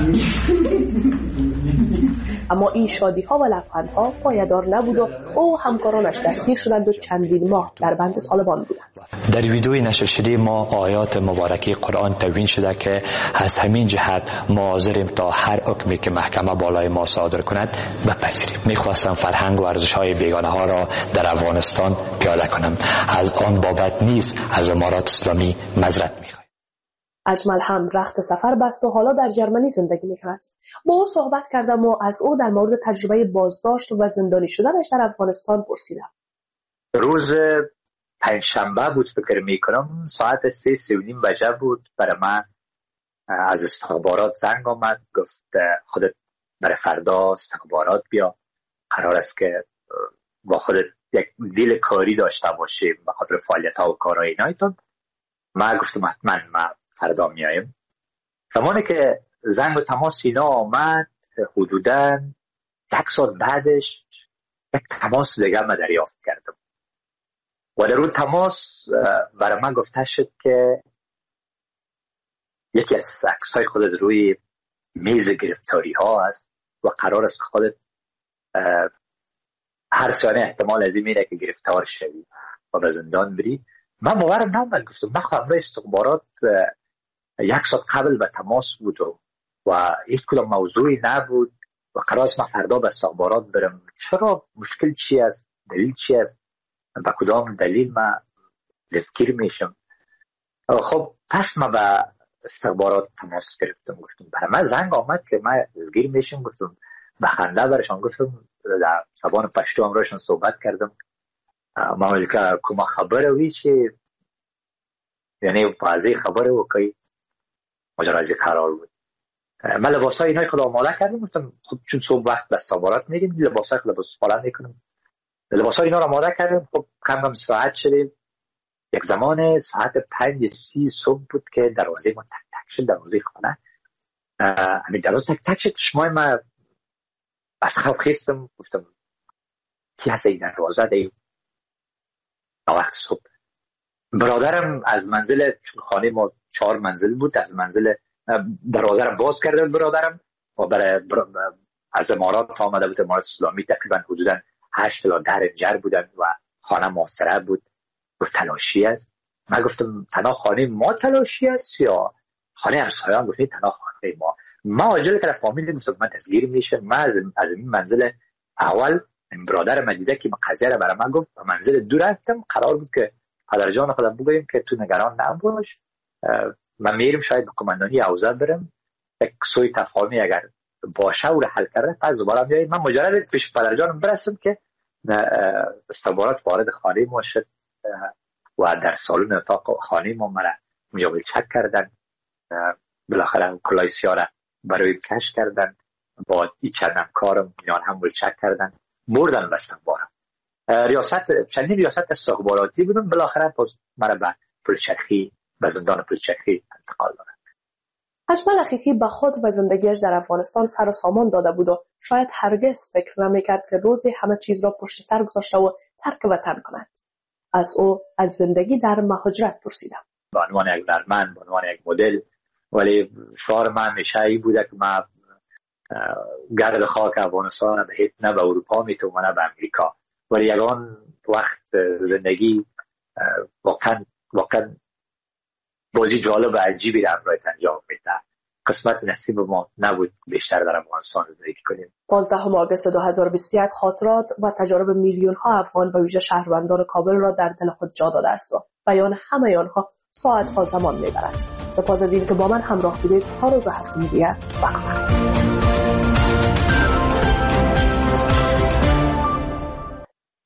اما این شادی‌ها و لبخندها پایدار نبود و او همکارانش دستگیر شدند و چندین ماه در بند طالبان بودند. در ویدیوی نشر شده ما آیات مبارکه قرآن تدوین شده که از همین جهت ما حاضریم تا هر حکمی که محکمه بالای ما صادر کند بپذیریم. میخواستم فرهنگ و ارزش‌های بیگانه ها را در افغانستان پیاده کنم. از آن بابت نیز از امارات اسلامی معذرت می‌خواهم. اجمل هم رخت سفر بست و حالا در جرمنی زندگی می‌کند. با او صحبت کردم و از او در مورد تجربه بازداشت و زندانی شدنش در افغانستان پرسیدم. روز پنجشنبه بود فکر می‌کنم، ساعت 3:30 بجه بود. برای من از استخبارات زنگ آمد، گفت خودت برای فردا استخبارات بیا، قرار است که با خودت یک دیل کاری داشته باشیم به خاطر فعالیت‌ها و کارهای اینایتون. من گفتم حتما من فردا میایم. زمانی که زنگ و تماس اینا آمد، حدوداً 1 ساعت بعدش یک تماس دیگه من دریافت کردم و در اون تماس برای من گفته شد که یکی از عکس‌های خودت روی میز گرفتاری ها است و قرار است خودت هر ثانیه احتمال از این میره که گرفتار شوی و به زندان بری. من باورم نمیاد. گفتم من خبر استخبارات 1 ساعت قبل به تماس بود و هیچ کدام موضوعی نبود و قرار است من فردا به استخبارات برم. چرا؟ مشکل چی است؟ دلیل چی است؟ به کدام دلیل من دستگیر میشم؟ خب پس من به استخبارات تماس گرفتم. گفتم برای من زنگ آمد که من دستگیر میشم. گفتم به خنده برشان گفتم در زبان پشتو همراهشان صحبت کردم. ما که کما خبره وی چی یعنی واضح خبره و که ماجرای قرار بود. من لباسای اینا خود آماده کردم. گفتم خب چون صبح وقت به استخبارات میریم لباس پالن میکنم. لباسای اینا رو آماده کردم. خب کم ساعت شد. یک زمان ساعت 5:30 صبح بود که دروازه ما تک تک شد. دروازه خانه همین دروازه تک تک شد. شمای من از خواب خیستم. گفتم کی هست این دروازه دی وقت صبح. برادرم از منزل، چون خانه ما 4 منزل بود، از منزل دروازه رو باز کرده برادرم و برای از امارات آمده بود. امارات اسلامی تقریبا حدودا 8 تا 10 رنجر بودن و خانه محاصره بود. گفت تلاشی است. من گفتم تنها خانه ما تلاشی است یا خانه همسایه‌ام؟ گفت تنها خانه ما. ما عجله کردم فامیل گفتم من دستگیر میشم. من از این منزل اول برادر من دیده که قضیه رو برای من گفت و منزل دور رفتم. قرار بود که پدر جان خودم بگویم که تو نگران نباش، من میرم شاید به کماندانی اوضاع برم، یک سوی تفاهمی اگر باشه او رو حل کرده پس دوباره میایم. من مجرد پیش پدر جانم برسم که استخبارات وارد خانه ما شد و در سالن اتاق خانه ما مرا اونجا چک کردن. بالاخره کلاه سیاه را برای کش کردن. با این چند همکارم اینا هم چک کردن بردن بستنبارم. چندین ریاست استخباراتی بودم، بالاخره باز مرا به پلچرخی، به زندان پلچرخی انتقال دادن. اجمل حقیقی به خود و زندگیش در افغانستان سر و سامان داده بود و شاید هرگز فکر نمی‌کرد که روزی همه چیز را پشت سر گذاشته و ترک وطن کند. از او از زندگی در مهاجرت پرسیدم. به عنوان یک هنرمند، به عنوان یک مدل، ولی شعار من همیشه این بوده که من گرد خاک افغانستان نه به اروپا میتونم نه به امریکا، ولی یگان وقت زندگی واقعا بازی جالب و عجیبی را برایت انجام میده. قسمت نصیب ما نبود بیشتر در افغانستان زندگی کنیم. 15 آگوست 2021 خاطرات و تجارب میلیون ها افغان به ویژه شهروندان کابل را در دل خود جا داده است و بیان همه آنها ساعت ها زمان میبرد. سپاس از اینکه با من همراه بودید. تا روز هفته دیگر.